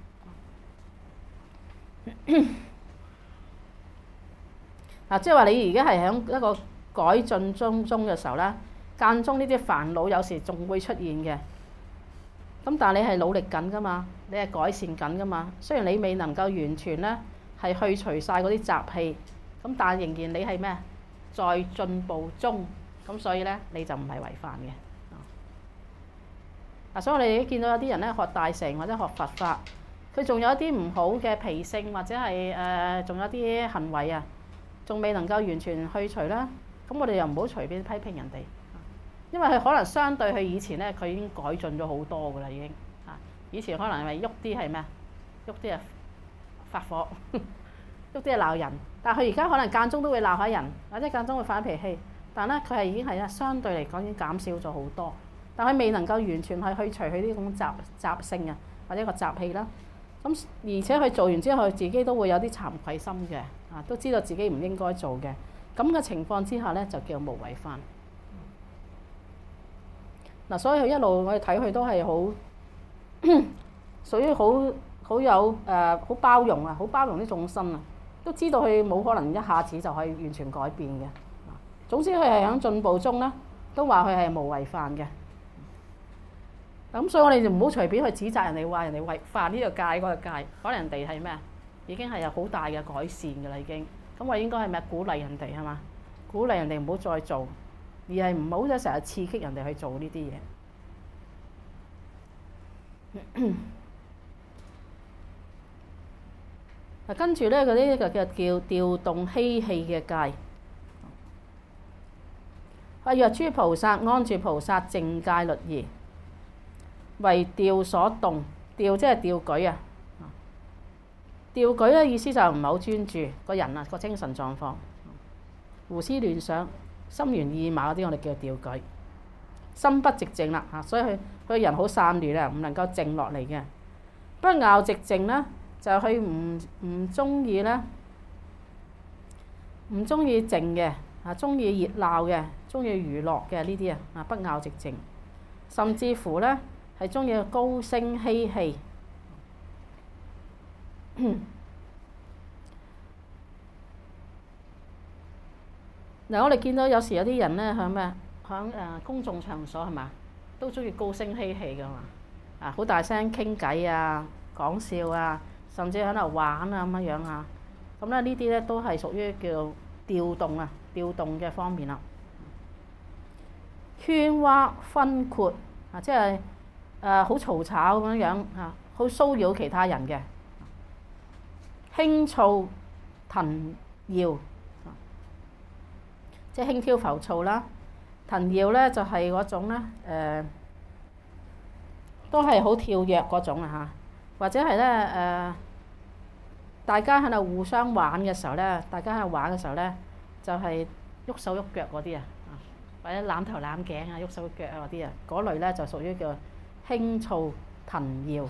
Speaker 1: 嗱，即係話你而家係喺一個改進中中嘅時候咧，間中呢啲煩惱有時仲會出現嘅。咁但係你係努力緊噶嘛，你係改善緊噶嘛。雖然你未能夠完全咧係去除晒嗰啲習氣，咁但係仍然你係咩？在進步中，咁所以咧你就唔係違犯嘅。 嗱，所以我哋見到有啲人咧學大乘或者學佛法，佢仲有一啲唔好嘅脾性或者係誒仲有啲行為啊，仲未能夠完全去除啦。咁我哋又唔好隨便批評人哋，因為佢可能相對佢以前咧，佢已經改進咗好多噶啦，已經嚇。以前可能係咪喐啲係咩啊？喐啲啊發火，喐啲係鬧人。但係佢而家可能間中都會鬧下人，或者間中會發脾氣。但係咧，佢係已經係啊，相對嚟講已經減少咗好多。但佢未能夠完全係去除佢呢種習習性啊，或者個習氣啦。咁而且佢做完之後，佢自己都會有啲慚愧心嘅，啊，都知道自己唔應該做嘅。咁嘅情況之下咧，就叫無為犯。嗱，所以佢一路我哋睇佢都係好屬於好好有誒好包容啊，好包容啲眾生啊，都知道佢冇可能一下子就可以完全改變嘅。總之佢係喺進步中咧，都話佢係無為犯嘅。咁所以我哋就唔好隨便去指責人哋，話人哋違犯呢個戒嗰個戒，可能人哋係咩啊？已經係有好大嘅改善㗎啦，已經。咁我應該係咪鼓勵人哋係嘛？鼓勵人哋唔好再做，而係唔好咧成日刺激人哋去做呢啲嘢。嗱，跟住咧嗰啲就叫叫調動希氣嘅戒。啊，若諸菩薩安住菩薩淨戒律儀，為調所動，調即係調舉啊！調舉嘅意思就唔係好專注個人啊，個精神狀況，胡思亂想、心猿意馬嗰啲，我哋叫調舉。心不寂靜啦嚇，所以佢佢個人好散亂啊，唔能夠靜落嚟嘅。不拗寂靜咧，就係佢唔唔中意咧，唔中意靜嘅啊，中意熱鬧嘅，中意娛樂嘅呢啲啊啊，不拗寂靜，甚至乎咧係中意高聲嬉戲。嗱，我哋見到有時有啲人咧喺咩？喺誒公眾場所係嘛，都中意高聲嬉戲㗎嘛，啊好大聲傾偈啊、講笑啊，甚至喺度玩啊咁樣樣啊。咁咧呢啲咧都係屬於叫調動啊、調動嘅方面啦。喧譁紛括啊，即係誒好嘈吵咁樣樣啊，好騷擾其他人嘅。輕躁騰搖，即係輕佻浮躁啦。騰搖咧就係嗰種咧，誒、呃、都係好跳躍嗰種啊嚇，或者係咧誒，大家喺度互相玩嘅時候咧，大家喺度玩嘅時候咧，就係、是、喐手喐腳嗰啲啊，或者攬頭攬頸啊、喐手喐腳啊嗰啲啊，嗰類咧就屬於叫輕躁騰搖。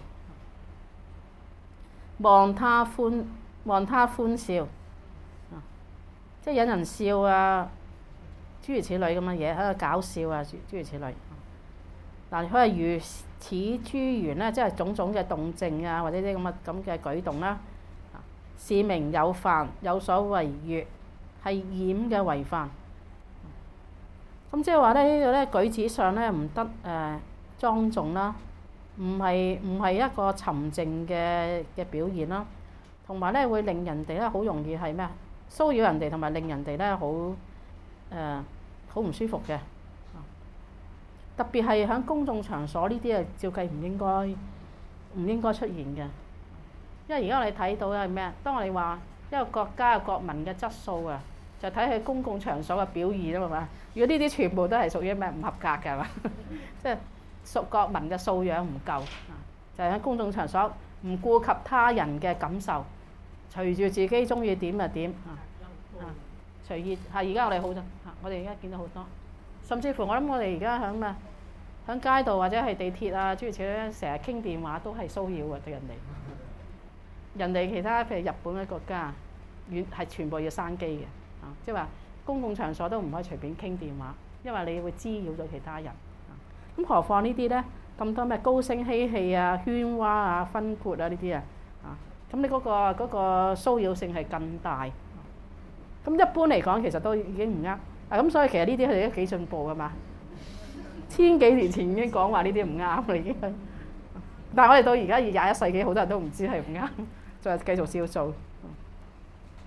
Speaker 1: 望他歡望他歡笑，啊，即係引人笑啊，諸如此類咁嘅嘢喺度搞笑啊，諸諸如此類。嗱，佢係如此諸緣咧，即係種種嘅動靜啊，或者啲咁嘅咁嘅舉動啦。是名有犯，有所違越，係染嘅違犯。咁即係話咧，呢個咧舉止上咧唔得誒莊重啦。唔係唔係一個沉靜嘅嘅表現啦，同埋咧會令人哋咧好容易係咩啊？騷擾人哋，同埋令人哋咧好誒好唔舒服嘅。特別係喺公眾場所呢啲啊，照計唔應該唔應該出現嘅。因為而家我哋睇到係咩啊？當我哋話一個國家嘅國民嘅質素啊，就睇佢公共場所嘅表現啊嘛。如果呢啲全部都係屬於咩唔合格嘅係嘛？即係。屬國民嘅素養唔夠，就係喺公眾場所唔顧及他人嘅感受，隨住自己中意點就點啊啊！隨意係而家我哋好多，我哋而家見到好多，甚至乎我諗我哋而家喺咩喺街道或者係地鐵啊諸如此類，成日傾電話都係騷擾嘅對人哋。人哋其他譬如日本嘅國家，遠係全部要閂機嘅啊，即係話公共場所都唔可以隨便傾電話，因為你會滋擾咗其他人。咁何況呢啲咧咁多咩高聲嬉戲啊、喧譁啊、紛括啊呢啲啊，啊咁你嗰個嗰個騷擾性係更大。咁一般嚟講，其實都已經唔啱。啊咁，所以其實呢啲佢哋都幾進步噶嘛。千幾年前已經講話呢啲唔啱啦，已經。但係我哋到而家廿一世紀，好多人都唔知係唔啱，就係繼續照做。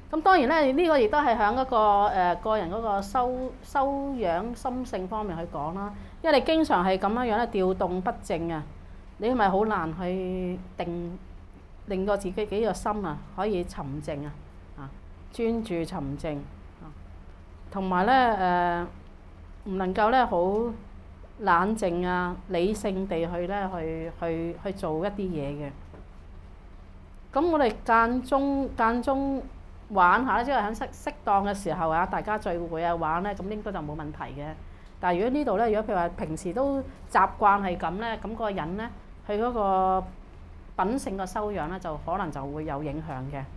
Speaker 1: 咁當然咧，呢、這個亦都係喺一個誒、呃、個人嗰個修修養心性方面去講啦。因為你經常係咁樣樣咧調動不靜啊，你係咪好難去定令到自己幾個心啊可以沉靜啊？啊，專注沉靜啊，同埋咧誒唔能夠咧好冷靜啊、理性地去咧去去去做一啲嘢嘅。咁我哋間中間中玩下，即係喺適適當嘅時候啊，大家聚會啊玩咧，咁應該就冇問題嘅。但係如果呢度咧，如果譬如話平時都習慣係咁咧，咁嗰個人咧，佢嗰個品性嘅修養咧，就可能就會有影響嘅。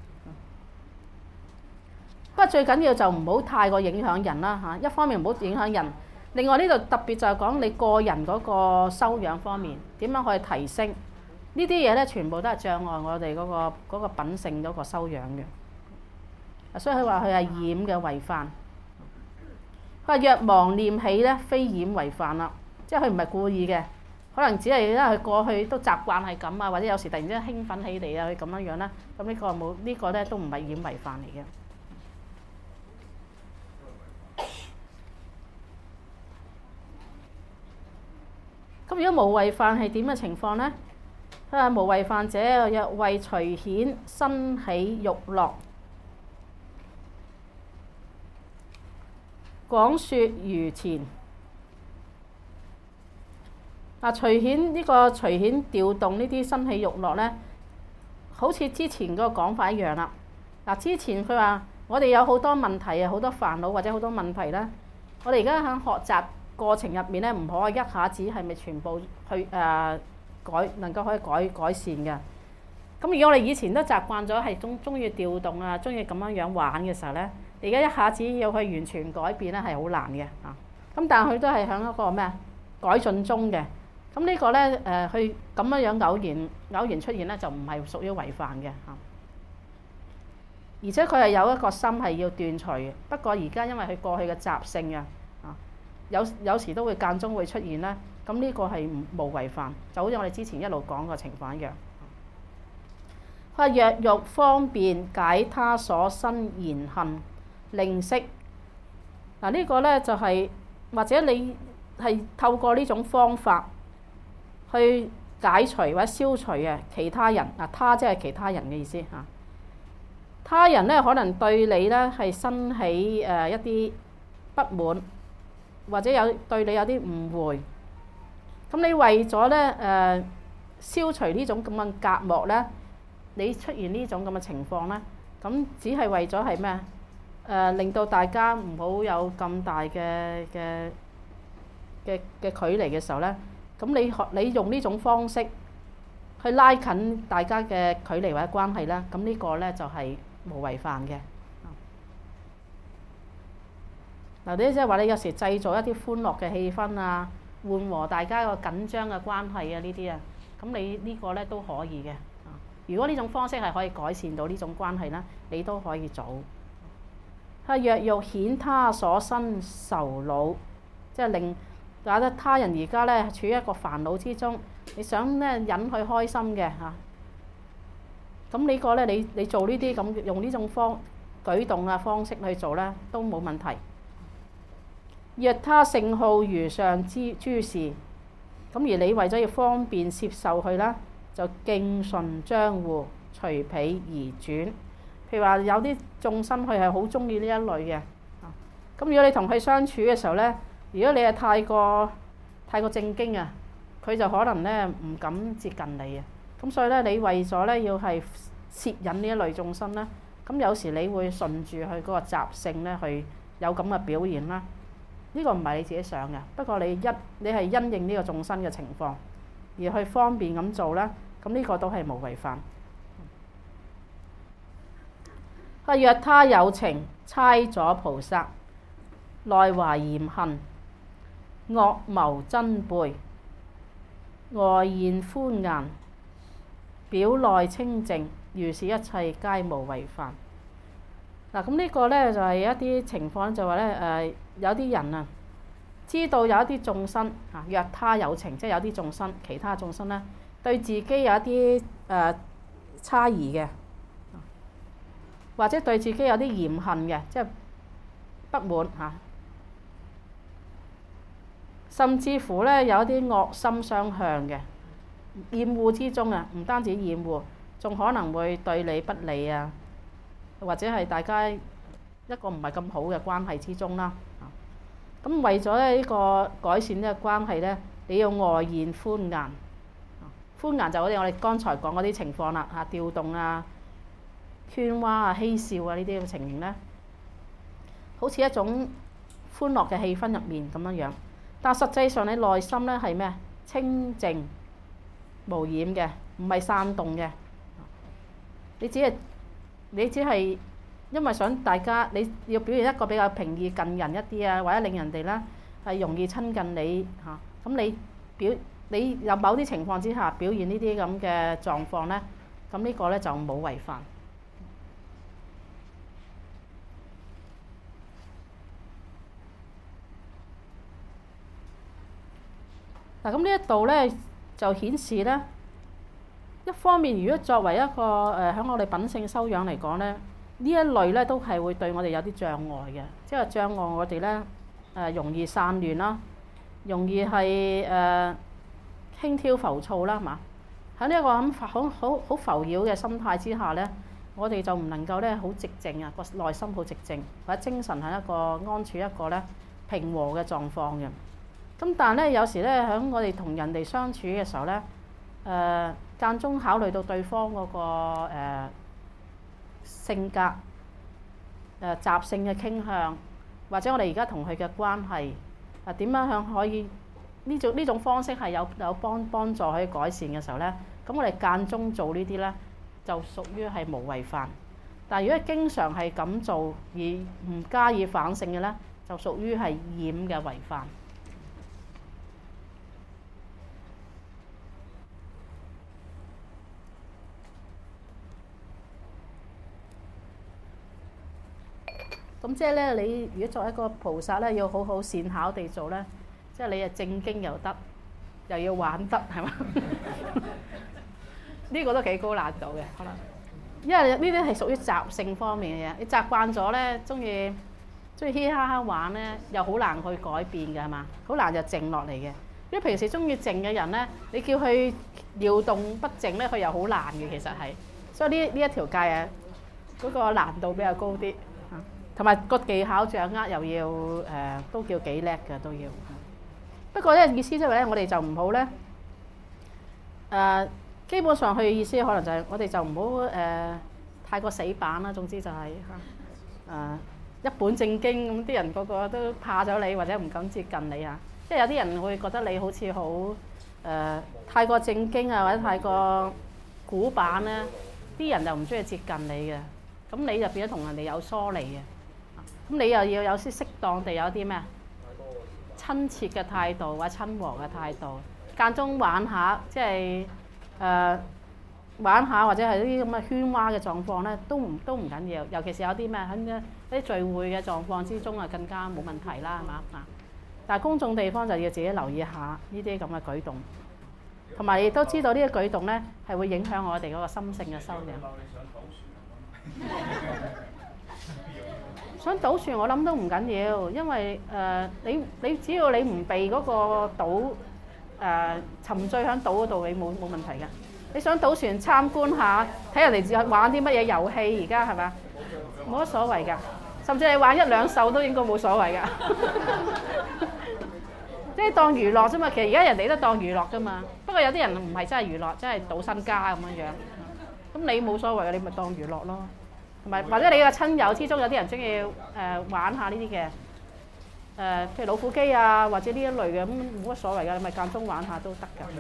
Speaker 1: 不過最緊要就唔好太過影響人啦嚇，一方面唔好影響人，另外呢度特別就係講你個人嗰個修養方面點樣可以提升。呢啲嘢咧，全部都係障礙我哋嗰個嗰個品性嗰個修養嘅。所以佢話佢係染嘅違犯。佢話若忘念起咧，非染違犯啦，即係佢唔係故意嘅，可能只係因為佢過去都習慣係咁啊，或者有時突然之間興奮起嚟啊，佢咁樣樣啦。咁呢個冇呢個咧都唔係染違犯嚟嘅。咁如果無違犯係點嘅情況咧？佢話無違犯者，若為隨顯生起欲樂，廣説如前。嗱，隨顯呢個隨顯調動呢啲生起欲樂咧，好似之前嗰個講法一樣啦。嗱，之前佢話我哋有好多問題啊，好多煩惱或者好多問題咧，我哋而家喺學習過程入面咧，唔可以一下子係咪全部去誒？呃改能夠可以改改善嘅。咁如果我哋以前都習慣咗係中中意調動啊，中意咁樣樣玩嘅時候咧，而家一下子要去完全改變咧係好難嘅啊。咁但係佢都係喺一個咩改進中嘅。咁呢個咧誒，佢咁樣樣偶然偶然出現咧，就唔係屬於違犯嘅啊。而且佢係有一個心係要斷除嘅。不過而家因為佢過去嘅習性啊，啊有有時都會間中會出現咧。咁呢個係無違犯，就好似我哋之前一路講個情況一樣。佢話若欲方便解他所生言行，令息。嗱呢個咧就係、是、或者你係透過呢種方法去解除或者消除嘅其他人。嗱，他即係其他人嘅意思嚇。他人咧可能對你咧係生起誒一啲不滿，或者有對你有啲誤會。咁你為咗咧誒消除呢種咁嘅隔膜咧，你出現呢種咁嘅情況咧，咁只係為咗係咩？誒令到大家唔好有咁大嘅嘅嘅嘅距離嘅時候咧，咁你學你用呢種方式去拉近大家嘅距離或者關係啦，咁呢個咧就係無違犯嘅。嗱，呢即係話你有時製造一啲歡樂嘅氣氛啊，緩和大家個緊張嘅關係啊，呢啲啊，咁你呢個咧都可以嘅。如果呢種方式係可以改善到呢種關係咧，你都可以做。若欲顯他所生愁惱，即係令覺得他人而家咧處於一個煩惱之中，你想咧引佢開心嘅嚇。咁呢個咧，你你做呢啲咁用呢種方舉動啊方式去做咧，都冇問題。若他勝好如上之諸事，咁而你為咗要方便接受佢啦，就敬順將護，隨彼而轉。譬如話有啲眾生佢係好中意呢一類嘅，咁如果你同佢相處嘅時候咧，如果你係太過太過正經啊，佢就可能咧唔敢接近你啊。咁所以咧，你為咗咧要係攝引呢一類眾生咧，咁有時你會順住佢嗰個習性咧，去有咁嘅表現啦。呢個唔係你自己想嘅，不過你一你係因應呢個眾生嘅情況而去方便咁做啦，咁呢個都係無違犯。若他有情猜阻菩薩，內懷嫌恨，惡謀爭背，外現歡顏，表內清淨，如是一切皆無違犯。嗱，咁呢個咧就係一啲情況，就話咧誒有啲人啊，知道有一啲眾生啊，若他有情，即係有啲眾生，其他眾生咧對自己有一啲誒差異嘅。 或者對自己有啲嫌恨嘅，即係不滿嚇，甚至乎咧有啲惡心相向嘅，厭惡之中啊，唔單止厭惡，仲可能會對你不利啊，或者係大家一個唔係咁好嘅關係之中啦。咁為咗咧呢個改善呢個關係咧，你要外現寬顏。寬顏就好似我哋剛才講嗰啲情況啦，嚇調動啊、喧譁啊、嬉笑啊呢啲嘅情形咧，好似一種歡樂嘅氣氛入面咁樣樣。但實際上你內心咧係咩？清靜無染嘅，唔係煽動嘅。你只係你只係因為想大家你要表現一個比較平易近人一啲啊，或者令人哋咧係容易親近你嚇。咁你表你有某啲情況之下表現呢啲咁嘅狀況咧，咁呢個咧就冇違犯。嗱，咁呢一度咧就顯示咧，一方面如果作為一個誒喺我哋品性修養嚟講咧，呢一類咧都係會對我哋有啲障礙嘅，即係障礙我哋咧誒容易散亂啦，容易係誒輕佻浮躁啦，係嘛？喺呢一個咁好好好浮擾嘅心態之下咧，我哋就唔能夠咧好寂靜啊，個內心好寂靜，或者精神係一個安處一個咧平和嘅狀況嘅。咁但係咧，有時咧喺我哋同人哋相處嘅時候咧，誒、呃、間中考慮到對方嗰、那個、呃、性格、誒、呃、習性嘅傾向，或者我哋而家同佢嘅關係，啊點樣向可以呢種呢種方式係有有幫幫助可以改善嘅時候咧，咁我哋間中做呢啲咧，就屬於係無違犯。但係如果經常係咁做而唔加以反省嘅咧，就屬於係染嘅違犯。咁即係咧，你如果作為一個菩薩咧，要好好善巧地做咧，即係你係正經又得，又要玩得，係嘛？呢個都幾高難度嘅，可能，因為呢啲係屬於習性方面嘅嘢。你習慣咗咧，中意中意嘻嘻哈哈玩咧，又好難去改變嘅，係嘛？好難就靜落嚟嘅。如果平時中意靜嘅人咧，你叫佢搖動不靜咧，佢又好難嘅，其實係。所以呢呢一條界啊，嗰個難度比較高啲。同埋個技巧掌握又要誒、呃，都叫幾叻嘅都要。不過咧意思即係咧，我哋就唔好咧誒，基本上佢嘅意思可能就係我哋就唔好誒太過死板啦。總之就係嚇誒一本正經咁，啲人個個都怕咗你或者唔敢接近你啊。即係有啲人會覺得你好似好誒太過正經啊，或者太過古板咧，啲人就唔中意接近你嘅。咁你就變咗同人哋有疏離嘅。咁你又要有啲適當地有啲咩啊？親切嘅態度或者親和嘅態度，間中玩下，即係誒、呃、玩下或者係啲咁嘅喧譁嘅狀況咧，都唔都唔緊要。尤其是有啲咩喺啲聚會嘅狀況之中啊，更加冇問題啦，係嘛啊？但係公眾地方就要自己留意下呢啲咁嘅舉動，同埋亦都知道呢個舉動咧係會影響我哋嗰個心性嘅修養。想倒船我諗都唔緊要，因為誒、呃、你你只要你唔被嗰個島誒、呃、沉醉喺島嗰度，你冇冇問題嘅。你想倒船參觀下，睇人哋玩啲乜嘢遊戲，而家係咪？冇乜所謂㗎，甚至你玩一兩手都應該冇所謂㗎。即係當娛樂啫嘛，其實而家人哋都當娛樂㗎嘛。不過有啲人唔係真係娛樂，真係賭身家咁樣樣。咁你冇所謂嘅，你咪當娛樂咯。同埋或者你嘅親友之中有啲人中意誒玩下呢啲嘅誒，譬如老虎機啊，或者呢一類嘅，咁冇乜所謂㗎，你咪間中玩下都得㗎。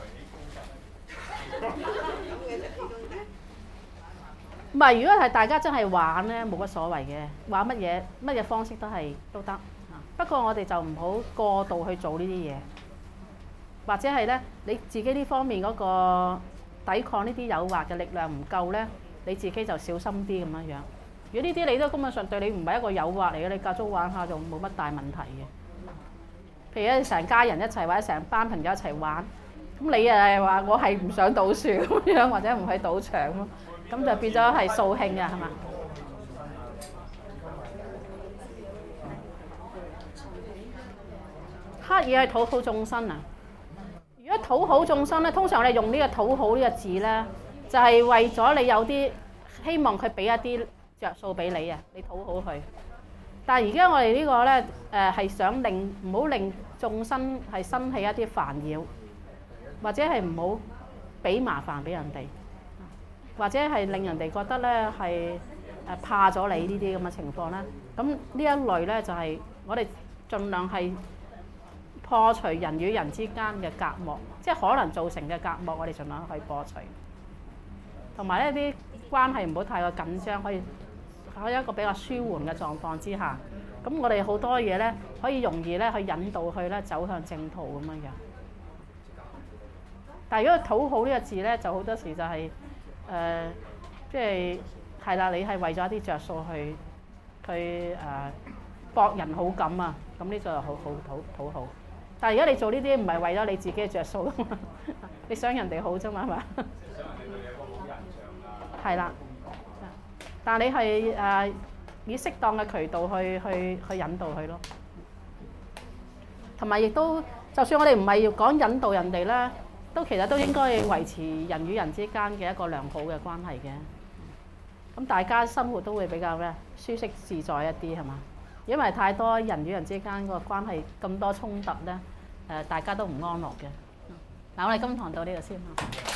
Speaker 1: 唔係，如果係大家真係玩咧，冇乜所謂嘅，玩乜嘢乜嘢方式都係都得。不過我哋就唔好過度去做呢啲嘢，或者係咧你自己呢方面嗰個抵抗呢啲誘惑嘅力量唔夠咧。你自己就小心啲咁樣樣。如果呢啲你都根本上對你唔係一個誘惑嚟嘅，你間中玩下就冇乜大問題嘅。譬如咧成家人一齊或者成班朋友一齊玩，咁你誒話我係唔想賭船咁樣，或者唔去賭場咯，咁就變咗係掃興啊，係嘛？ 刻意去討好眾生啊！如果討好眾生咧，通常我哋用呢個討好呢個字咧，就係為咗你有啲希望佢俾一啲着數俾你啊，你討好佢。但係而家我哋呢個咧誒係想令唔好令眾生係生起一啲煩擾，或者係唔好俾麻煩俾人哋，或者係令人哋覺得咧係誒怕咗你呢啲咁嘅情況咧。咁呢一類咧就係我哋盡量係破除人與人之間嘅隔膜，即係可能造成嘅隔膜，我哋盡量去破除。同埋呢啲關係唔好太過緊張，可以喺一個比較舒緩嘅狀況之下，咁我哋好多嘢咧可以容易咧去引導佢咧走向正途咁樣樣。但係如果討好呢個字咧，就好多時就係、是、誒、呃，即係係啦，你係為咗一啲着數去去誒博人好感啊，咁呢就好好討討好。但係如果你做呢啲唔係為咗你自己嘅着數啊嘛，你想人哋好啫嘛，係嘛？係啦，但係你係誒、呃、以適當嘅渠道去去去引導佢咯。同埋亦都，就算我哋唔係要講引導人哋咧，都其實都應該維持人與人之間嘅一個良好嘅關係嘅。咁大家生活都會比較咧舒適自在一啲，係嘛？因為太多人與人之間個關係咁多衝突咧，誒大家都唔安樂嘅。嗱，我哋今堂到呢度先啦。